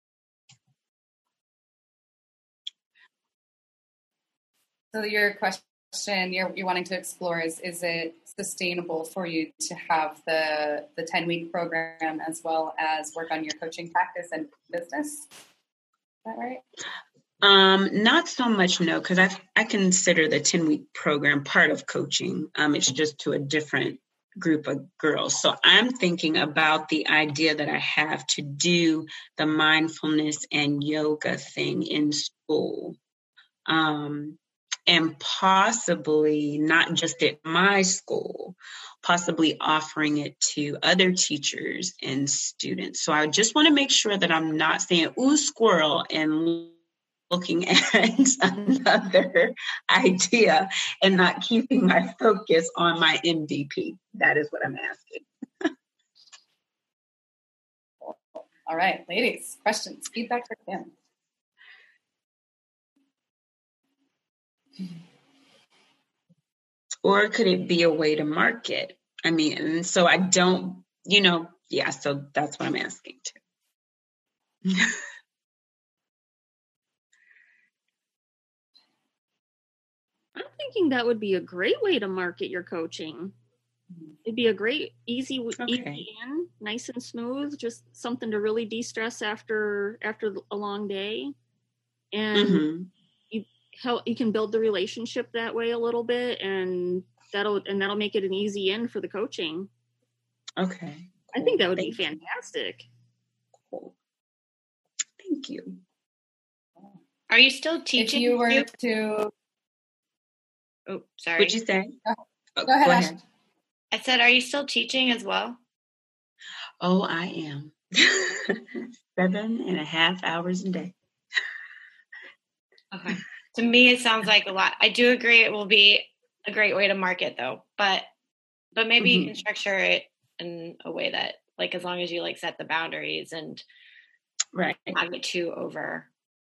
So your question you're wanting to explore is it sustainable for you to have the 10-week program as well as work on your coaching practice and business? Is that right? Not so much, no, because I consider the 10-week program part of coaching. It's just to a different group of girls. So I'm thinking about the idea that I have to do the mindfulness and yoga thing in school. And possibly not just at my school, possibly offering it to other teachers and students. So I just want to make sure that I'm not saying, ooh, squirrel, and looking at another idea and not keeping my focus on my MVP. That is what I'm asking. All right, ladies, questions, feedback for Kim. Or could it be a way to market? I mean, and so I don't, so that's what I'm asking too. I'm thinking that would be a great way to market your coaching. It'd be a great, easy in, nice and smooth, just something to really de-stress after a long day. And you can build the relationship that way a little bit, and that'll make it an easy in for the coaching. Okay. Cool. I think that would be fantastic. Cool. Thank you. Are you still teaching? If you were to... Oh, sorry. What'd you say? Go ahead. I said, are you still teaching as well? Oh, I am. 7.5 hours a day. Okay. To me, it sounds like a lot. I do agree it will be a great way to market, though. But maybe you can structure it in a way that, like, as long as you set the boundaries and right, not get too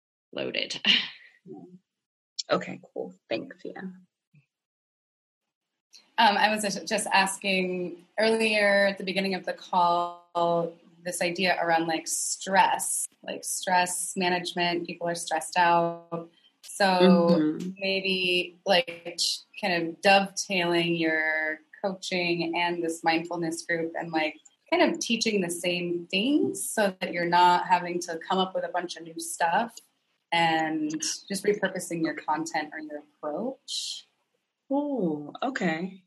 overloaded. Okay, cool. Thanks. Yeah. I was just asking earlier at the beginning of the call, this idea around like stress management. People are stressed out. So maybe like kind of dovetailing your coaching and this mindfulness group and like kind of teaching the same things so that you're not having to come up with a bunch of new stuff and just repurposing your content or your approach. Oh, okay.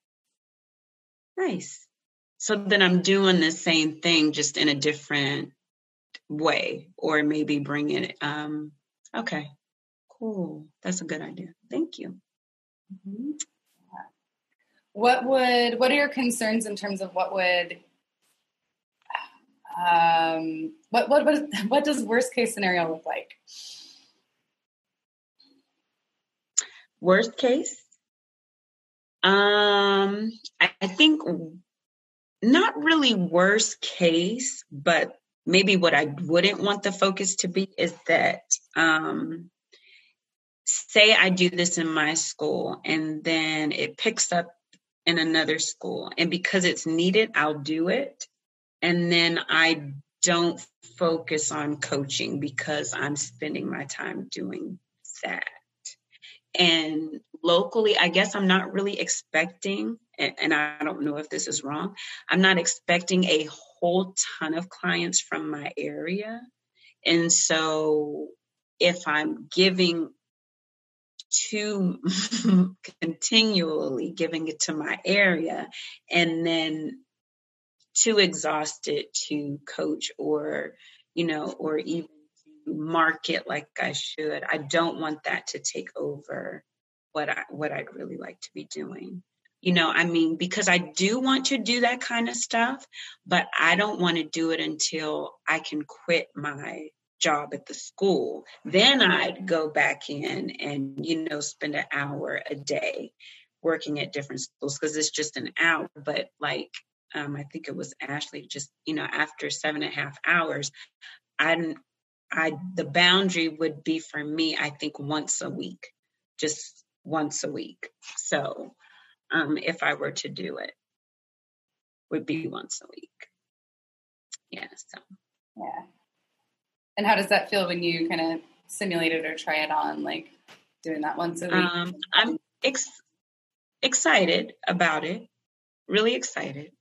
Nice. So then I'm doing the same thing, just in a different way, or maybe bring it. Okay, cool. That's a good idea. Thank you. Mm-hmm. What are your concerns in terms of what does worst case scenario look like? Worst case? I think not really worst case, but maybe what I wouldn't want the focus to be is that, say I do this in my school and then it picks up in another school, and because it's needed, I'll do it. And then I don't focus on coaching because I'm spending my time doing that. And locally, I guess I'm not really expecting, and I don't know if this is wrong, I'm not expecting a whole ton of clients from my area. And so if I'm continually giving it to my area and then too exhausted to coach or even to market like I should, I don't want that to take over what I'd really like to be doing. Because I do want to do that kind of stuff, but I don't want to do it until I can quit my job at the school. Then I'd go back in and, spend an hour a day working at different schools because it's just an hour. But I think it was Ashley, just, after 7.5 hours, the boundary would be for me, I think once a week, just once a week. So if I were to do it, would be once a week. Yeah. So. Yeah. And how does that feel when you kind of simulate it or try it on, like doing that once a week? I'm excited about it, really excited.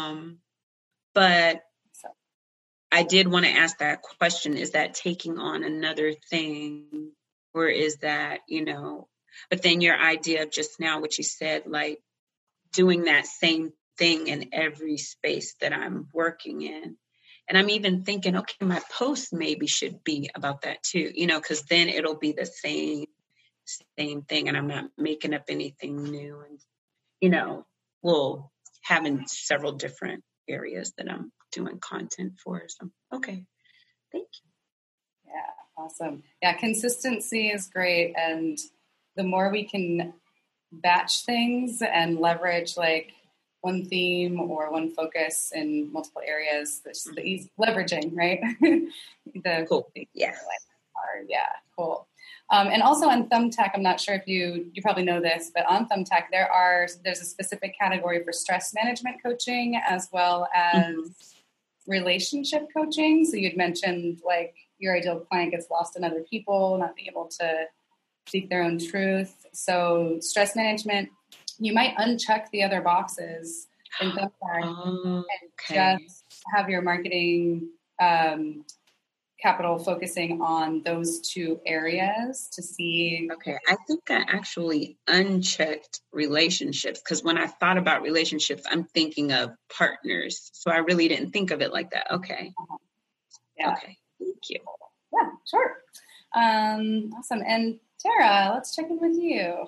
But I did want to ask that question, is that taking on another thing, or is that, but then your idea of just now, what you said, like doing that same thing in every space that I'm working in. And I'm even thinking, okay, my post maybe should be about that too, because then it'll be the same thing and I'm not making up anything new and, having several different areas that I'm doing content for. So, okay. Thank you. Yeah. Awesome. Yeah. Consistency is great. And the more we can batch things and leverage like one theme or one focus in multiple areas, that's the easy leveraging, right? Cool. Yeah. Cool. And also on Thumbtack, I'm not sure if you probably know this, but on Thumbtack, there's a specific category for stress management coaching as well as relationship coaching. So you'd mentioned like your ideal client gets lost in other people, not being able to seek their own truth. So stress management, you might uncheck the other boxes in Thumbtack and just have your marketing capital focusing on those two areas to see. Okay, I think I actually unchecked relationships because when I thought about relationships, I'm thinking of partners. So I really didn't think of it like that. Okay. Yeah. Okay, thank you. Yeah, sure. Awesome. And Tara, let's check in with you.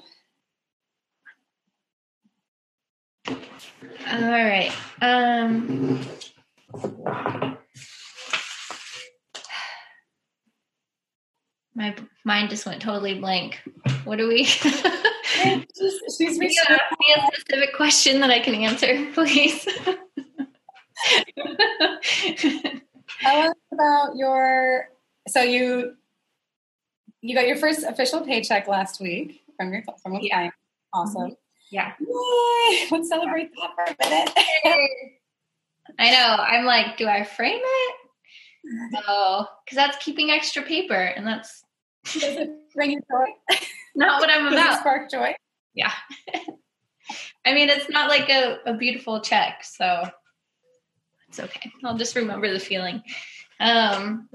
All right. My mind just went totally blank. What do we? She's a specific question that I can answer, please. Tell us about you got your first official paycheck last week from a client. Awesome. Yeah. Yay! Let's celebrate that for a minute. I know. I'm like, do I frame it? No, because that's keeping extra paper, and that's Does it bring you joy? not what I'm Does about. it spark joy? Yeah. I mean, it's not like a beautiful check, so it's okay. I'll just remember the feeling. I'm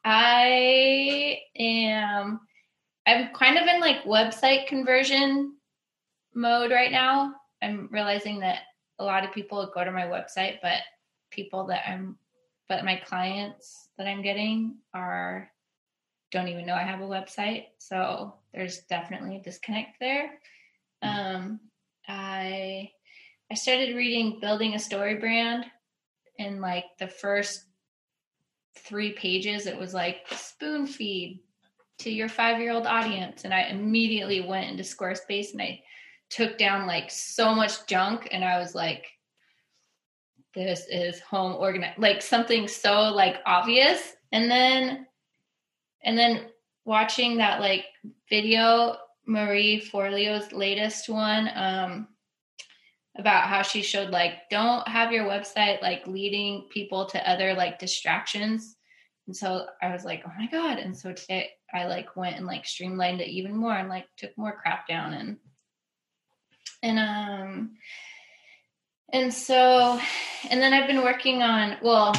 kind of in like website conversion mode right now. I'm realizing that a lot of people go to my website, but my clients that I'm getting don't even know I have a website. So there's definitely a disconnect there. I started reading Building a Story Brand, and like the first 3 pages, it was like spoon feed to your 5-year-old audience. And I immediately went into Squarespace and I took down like so much junk, and I was like, this is home organized, like something so like obvious. And then watching that like video, Marie Forleo's latest one, about how she showed like, don't have your website like leading people to other like distractions. And so I was like, oh my God. And so today I like went and like streamlined it even more and like took more crap down and then I've been working on,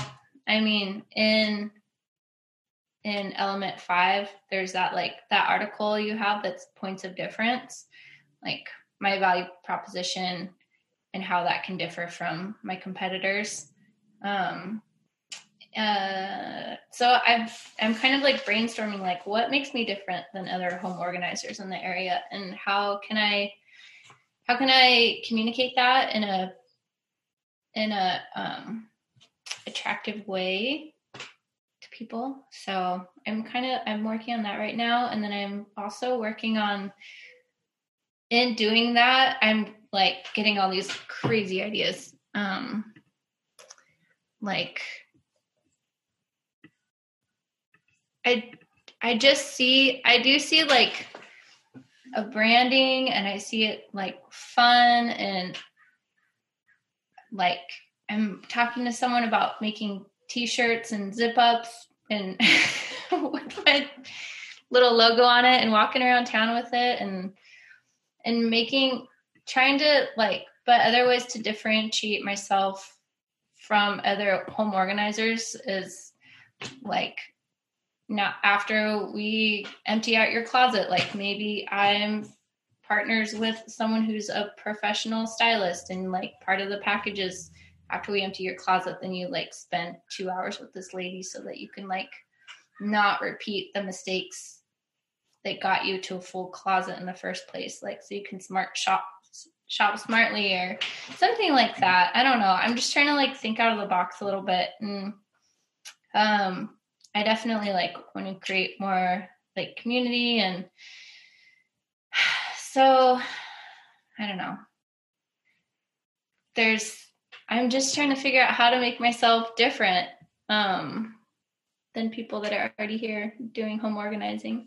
in Element 5, there's that like that article you have that's points of difference, like my value proposition and how that can differ from my competitors. So I'm kind of like brainstorming like what makes me different than other home organizers in the area, and how can I communicate that in a attractive way to people. So I'm working on that right now. And then I'm also working on, in doing that, I'm like getting all these crazy ideas. Like I do see like a branding, and I see it like fun, and like I'm talking to someone about making t-shirts and zip ups and with my little logo on it and walking around town with it and trying to like, but other ways to differentiate myself from other home organizers is like, not after we empty out your closet, like maybe I'm partners with someone who's a professional stylist, and like part of the package is after we empty your closet, then you like spend 2 hours with this lady so that you can like not repeat the mistakes that got you to a full closet in the first place. Like, so you can shop smartly or something like that. I don't know. I'm just trying to like think out of the box a little bit. And I definitely like want to create more like community. And so I don't know. I'm just trying to figure out how to make myself different than people that are already here doing home organizing.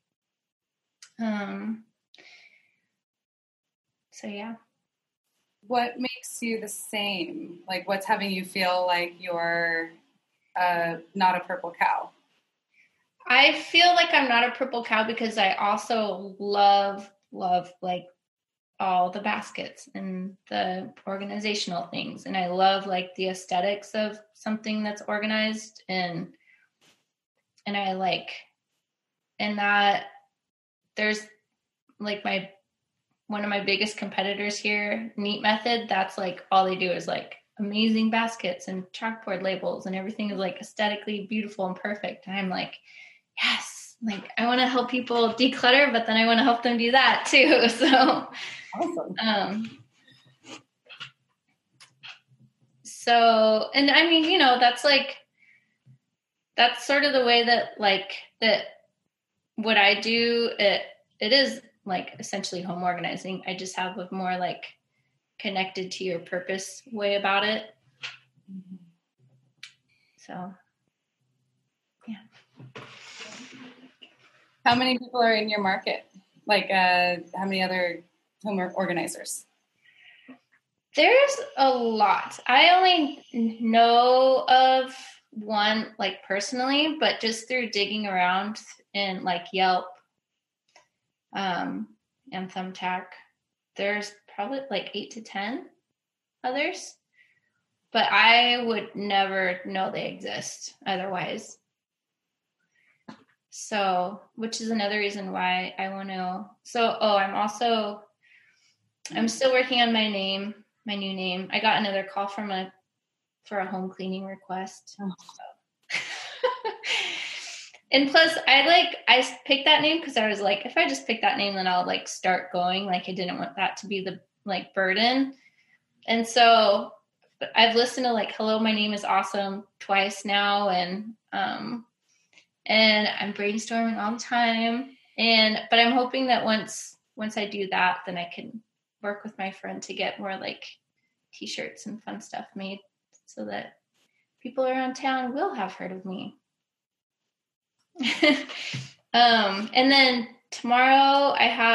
So yeah. What makes you the same? Like, what's having you feel like you're not a purple cow? I feel like I'm not a purple cow because I also love like all the baskets and the organizational things. And I love like the aesthetics of something that's organized, and I like, and that there's like one of my biggest competitors here, Neat Method, that's like all they do is like amazing baskets and chalkboard labels, and everything is like aesthetically beautiful and perfect. And I'm like, yes, like I want to help people declutter, but then I want to help them do that too. So awesome. So, and I mean, you know, that's sort of the way that what I do, it is like essentially home organizing. I just have a more like connected to your purpose way about it. So, yeah. How many people are in your market? Like, how many other home organizers? There's a lot. I only know of one like personally, but just through digging around in like Yelp, and Thumbtack, there's probably like 8 to 10 others, but I would never know they exist otherwise. So, which is another reason why I want to. So, I'm still working on my name, my new name. I got another call for a home cleaning request. Oh. So. And plus, I picked that name because I was like, if I just pick that name, then I'll like start going. Like I didn't want that to be the like burden. And so I've listened to like "Hello, My Name Is Awesome" twice now, and I'm brainstorming all the time. But I'm hoping that once I do that, then I can work with my friend to get more like t-shirts and fun stuff made so that people around town will have heard of me. And then tomorrow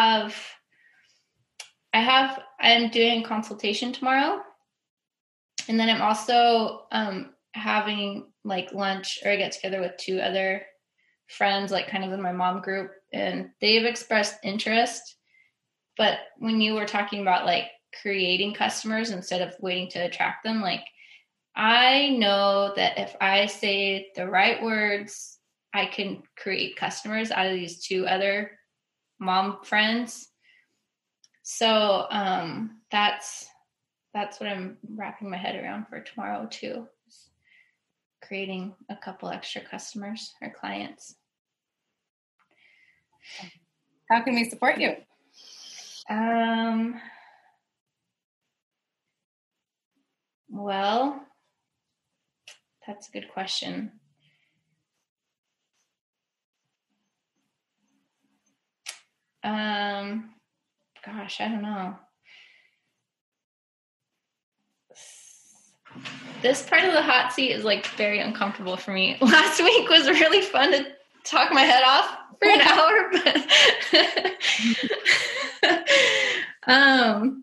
I'm doing consultation tomorrow. And then I'm also having like lunch or a get together with 2 other friends, like kind of in my mom group, and they've expressed interest. But when you were talking about like creating customers instead of waiting to attract them, like I know that if I say the right words, I can create customers out of these 2 other mom friends. So that's what I'm wrapping my head around for tomorrow too, creating a couple extra customers or clients. How can we support you? Well, that's a good question. Gosh, I don't know. This part of the hot seat is like very uncomfortable for me. Last week was really fun to talk my head off for an hour, but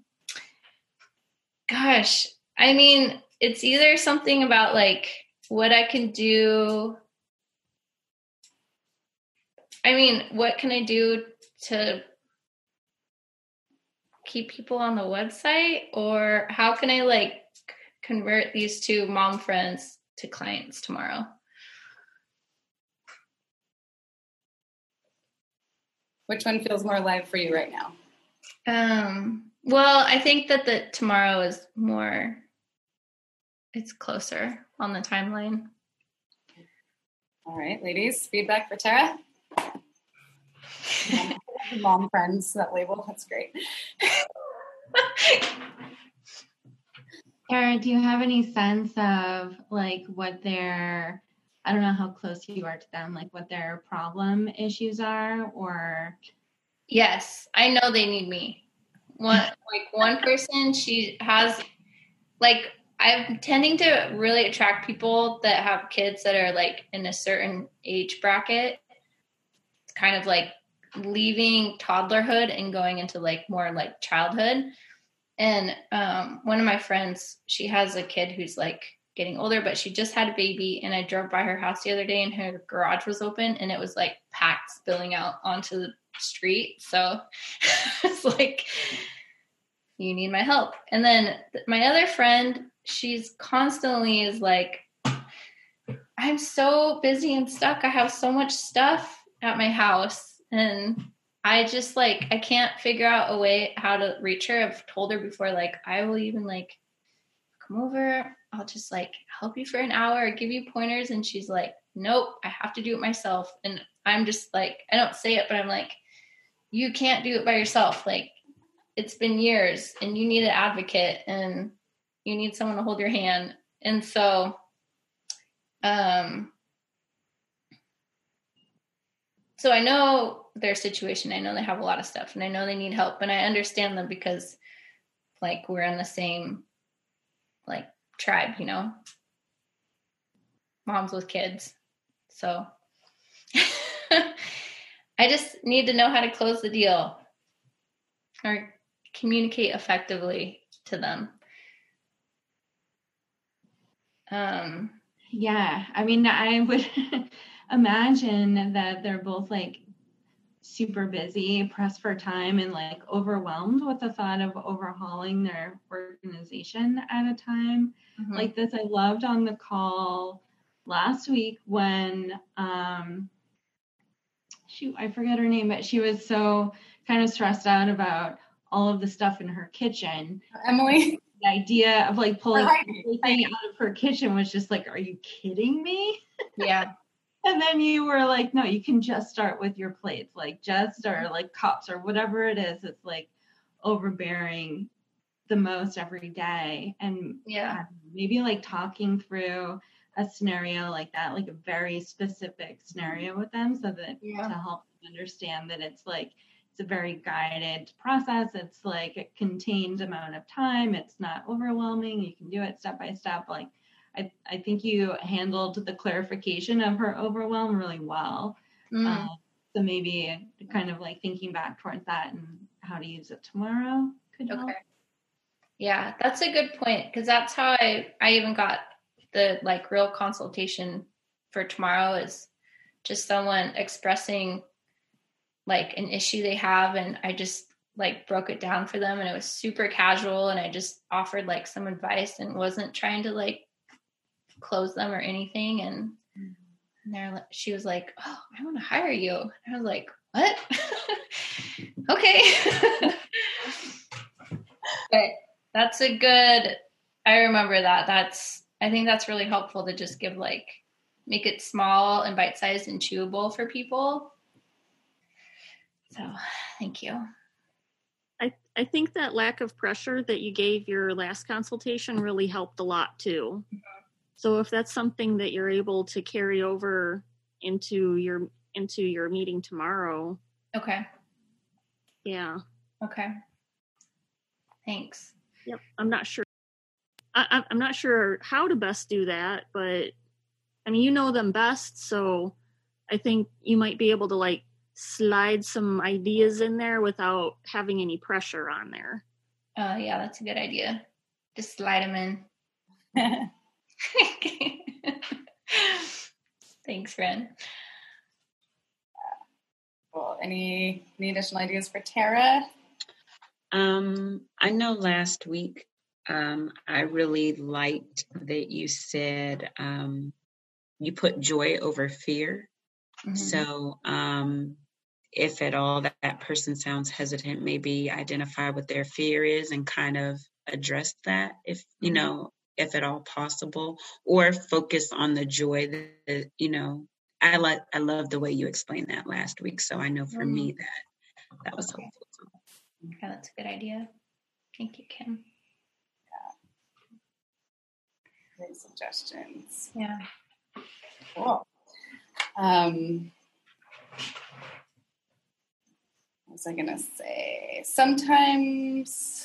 gosh, I mean, it's either something about like what I can do. I mean, what can I do to keep people on the website, or how can I like convert these 2 mom friends to clients tomorrow? Which one feels more alive for you right now? Well, I think that the tomorrow is more, it's closer on the timeline. All right, ladies, feedback for Tara. Mom friends, that label, that's great. Tara, do you have any sense of like what their, I don't know how close you are to them, like what their problem issues are, or? Yes, I know they need me. One person, she has like, I'm tending to really attract people that have kids that are like in a certain age bracket. It's kind of like leaving toddlerhood and going into like more like childhood. And one of my friends, she has a kid who's like getting older, but she just had a baby, and I drove by her house the other day and her garage was open and it was like packed spilling out onto the street. So it's like, you need my help. And then my other friend, she's constantly is like, I'm so busy and stuck. I have so much stuff at my house, and I just like, I can't figure out a way how to reach her. I've told her before, like, I will even like come over. I'll just like help you for an hour or give you pointers. And she's like, nope, I have to do it myself. And I'm just like, I don't say it, but I'm like, you can't do it by yourself. Like, it's been years and you need an advocate and you need someone to hold your hand. And so, so I know their situation. I know they have a lot of stuff and I know they need help, and I understand them because like we're in the same like tribe, you know, moms with kids. So I just need to know how to close the deal or communicate effectively to them. Yeah, I mean, I would imagine that they're both like super busy, pressed for time, and like overwhelmed with the thought of overhauling their organization at a time like this. I loved on the call last week when shoot, I forget her name, but she was so kind of stressed out about all of the stuff in her kitchen. Emily. The idea of like pulling everything out of her kitchen was just like, are you kidding me? Yeah. And then you were like, no, you can just start with your plates, like just, or like cups or whatever it is. It's like overbearing the most every day. And maybe like talking through a scenario like that, like a very specific scenario with them, so that to help them understand that it's like, it's a very guided process. It's like a contained amount of time. It's not overwhelming. You can do it step by step. Like, I think you handled the clarification of her overwhelm really well. So maybe kind of like thinking back towards that and how to use it tomorrow could help. Yeah, that's a good point, because that's how I even got the like real consultation for tomorrow, is just someone expressing like an issue they have, and I just like broke it down for them, and it was super casual, and I just offered like some advice and wasn't trying to like close them or anything. And she was like, oh, I want to hire you. And I was like, what? Okay. But that's a good, I remember that. I think that's really helpful to just give like, make it small and bite-sized and chewable for people. So thank you. I think that lack of pressure that you gave your last consultation really helped a lot too. So if that's something that you're able to carry over into your meeting tomorrow. Okay. Yeah. Okay. Thanks. Yep. I'm not sure. I'm not sure how to best do that, but I mean, you know them best, so I think you might be able to like slide some ideas in there without having any pressure on there. Yeah, that's a good idea. Just slide them in. Thanks, Fran. Well, any additional ideas for Tara? I know last week I really liked that you said you put joy over fear. So if at all that person sounds hesitant, maybe identify what their fear is and kind of address that, if you know, if at all possible, or focus on the joy that, you know, I love the way you explained that last week. So I know for me that was helpful. Yeah, that's a good idea. Thank you, Kim. Yeah. Great suggestions. Yeah. Cool. What was I gonna say? Sometimes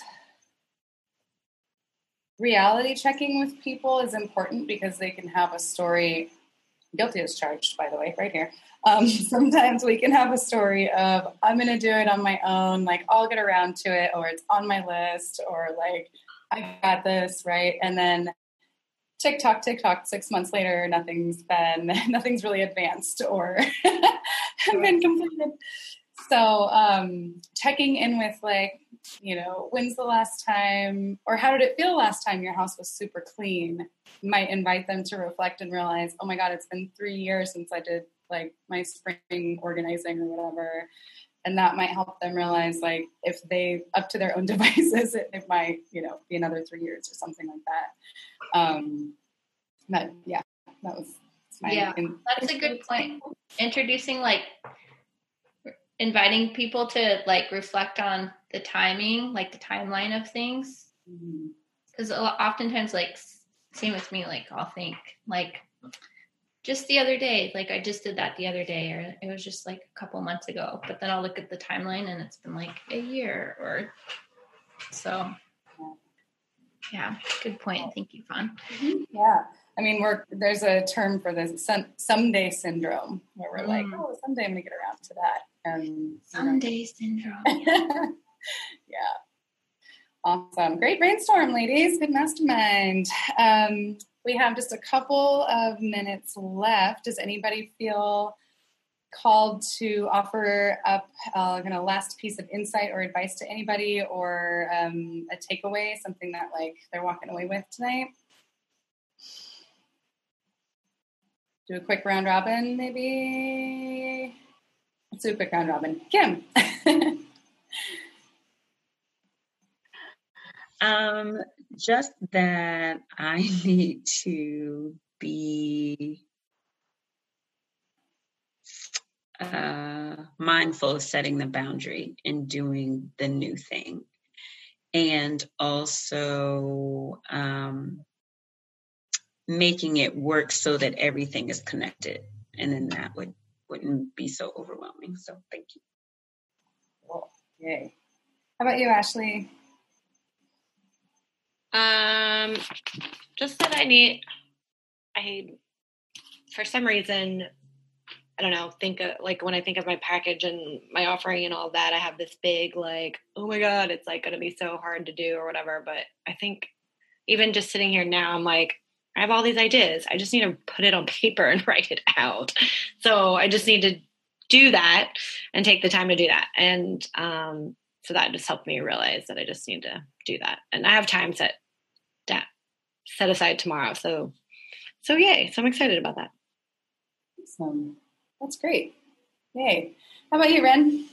reality checking with people is important because they can have a story. Guilty as charged, by the way, right here. Sometimes we can have a story of, I'm going to do it on my own, like I'll get around to it, or it's on my list, or like, I got this, right? And then TikTok, 6 months later, nothing's really advanced or been completed. So checking in with like, you know, when's the last time, or how did it feel last time your house was super clean, might invite them to reflect and realize, oh my God, it's been 3 years since I did like my spring organizing or whatever. And that might help them realize, like, if they up to their own devices, it might, you know, be another 3 years or something like that. That was my that's a good point. Introducing, like, inviting people to like reflect on the timing, like the timeline of things. Because oftentimes, like, same with me, like I'll think like just the other day, like I just did that the other day, or it was just like a couple months ago, but then I'll look at the timeline and it's been like a year or so. Yeah, good point. Thank you, Fawn. Yeah. I mean, there's a term for this, someday syndrome, where we're like, oh, someday I'm going to get around to that. And someday syndrome. Yeah. Awesome. Great brainstorm, ladies. Good mastermind. we have just a couple of minutes left. Does anybody feel called to offer up a last piece of insight or advice to anybody, or a takeaway, something that like they're walking away with tonight? Do a quick round robin, maybe. Let's do a quick round robin. Kim. Just that I need to be mindful of setting the boundary and doing the new thing, and also making it work so that everything is connected, and then that wouldn't be so overwhelming. So thank you. Cool. Yay. How about you, Ashley? Just that for some reason, I don't know, when I think of my package and my offering and all that, I have this big, like, oh my God, it's like going to be so hard to do or whatever. But I think even just sitting here now, I'm like, I have all these ideas. I just need to put it on paper and write it out. So I just need to do that and take the time to do that. And so that just helped me realize that I just need to do that. And I have time set aside tomorrow. So yay. So I'm excited about that. Awesome. That's great. Yay. How about you, Ren?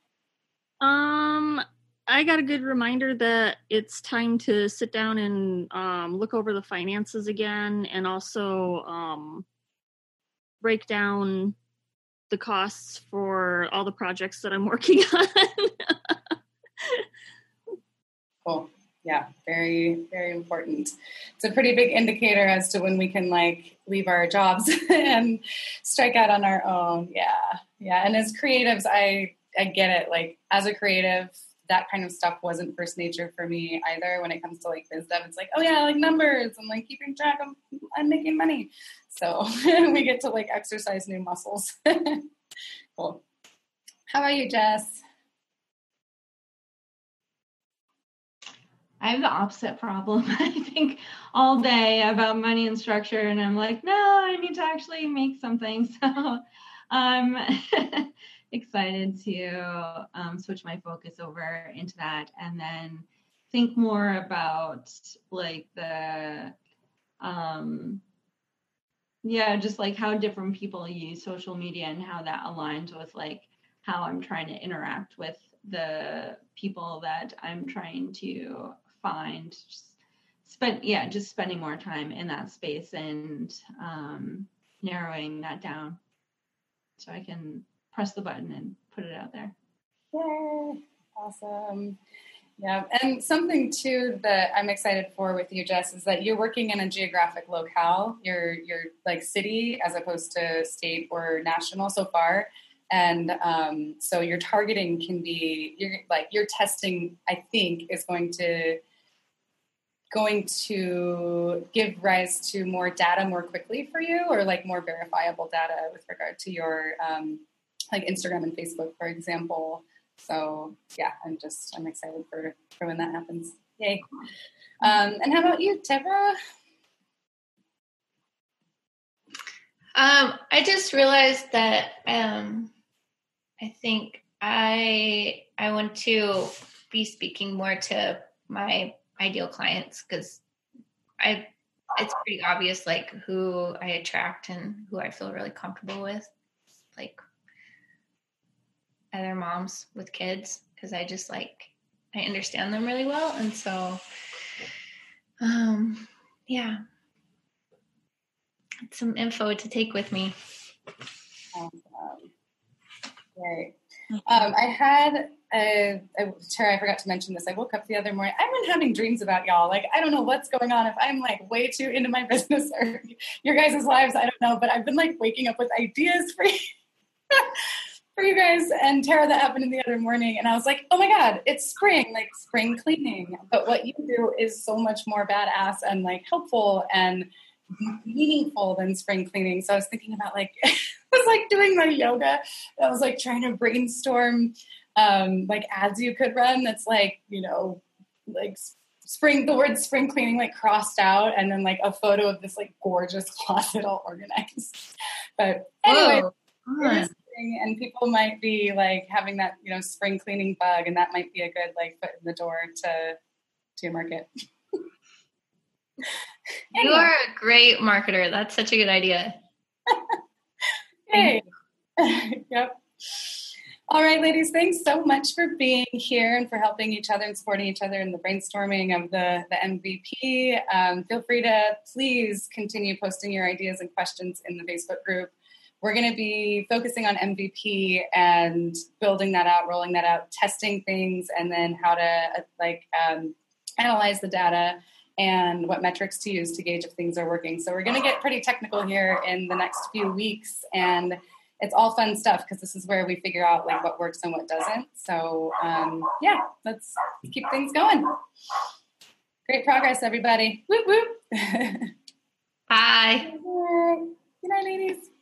I got a good reminder that it's time to sit down and look over the finances again, and also break down the costs for all the projects that I'm working on. Cool. Yeah, very, very important. It's a pretty big indicator as to when we can like leave our jobs and strike out on our own. Yeah. And as creatives, I get it. Like as a creative, that kind of stuff wasn't first nature for me either. When it comes to like biz dev, it's like, oh yeah, like numbers and like keeping track of and making money. So we get to like exercise new muscles. Cool. How about you, Jess? I have the opposite problem. I think all day about money and structure, and I'm like, no, I need to actually make something. So I'm excited to switch my focus over into that, and then think more about like the just like how different people use social media and how that aligns with like how I'm trying to interact with the people that I'm trying to find. Just spending more time in that space and narrowing that down so I can press the button and put it out there. Yay. Awesome. Yeah. And something too that I'm excited for with you, Jess, is that you're working in a geographic locale. You're like city as opposed to state or national so far. And so your targeting can be, your testing, I think, is going to give rise to more data more quickly for you, or like more verifiable data with regard to your like Instagram and Facebook, for example. So yeah, I'm excited for when that happens. Yay. And how about you, Deborah? I just realized that I think I want to be speaking more to my ideal clients, because it's pretty obvious like who I attract and who I feel really comfortable with, like other moms with kids, because I just like I understand them really well, and so it's some info to take with me. Great. I had Tara, I forgot to mention this. I woke up the other morning. I've been having dreams about y'all. Like, I don't know what's going on. If I'm like way too into my business or your guys' lives, I don't know. But I've been like waking up with ideas for you, for you guys. And Tara, that happened in the other morning. And I was like, oh my God, it's spring, like spring cleaning. But what you do is so much more badass and like helpful and meaningful than spring cleaning. So I was thinking about like, I was like doing my yoga. I was like trying to brainstorm like ads you could run. That's like, you know, like the word spring cleaning like crossed out, and then like a photo of this like gorgeous closet all organized. But anyway, and people might be like having that, you know, spring cleaning bug, and that might be a good like foot in the door to your market. You are a great marketer. That's such a good idea. Hey. Yep. All right, ladies, thanks so much for being here and for helping each other and supporting each other in the brainstorming of the MVP. Feel free to please continue posting your ideas and questions in the Facebook group. We're going to be focusing on MVP and building that out, rolling that out, testing things, and then how to analyze the data and what metrics to use to gauge if things are working. So we're going to get pretty technical here in the next few weeks, and it's all fun stuff because this is where we figure out like what works and what doesn't. So let's keep things going. Great progress, everybody. Whoop, whoop. Bye. Good night, ladies.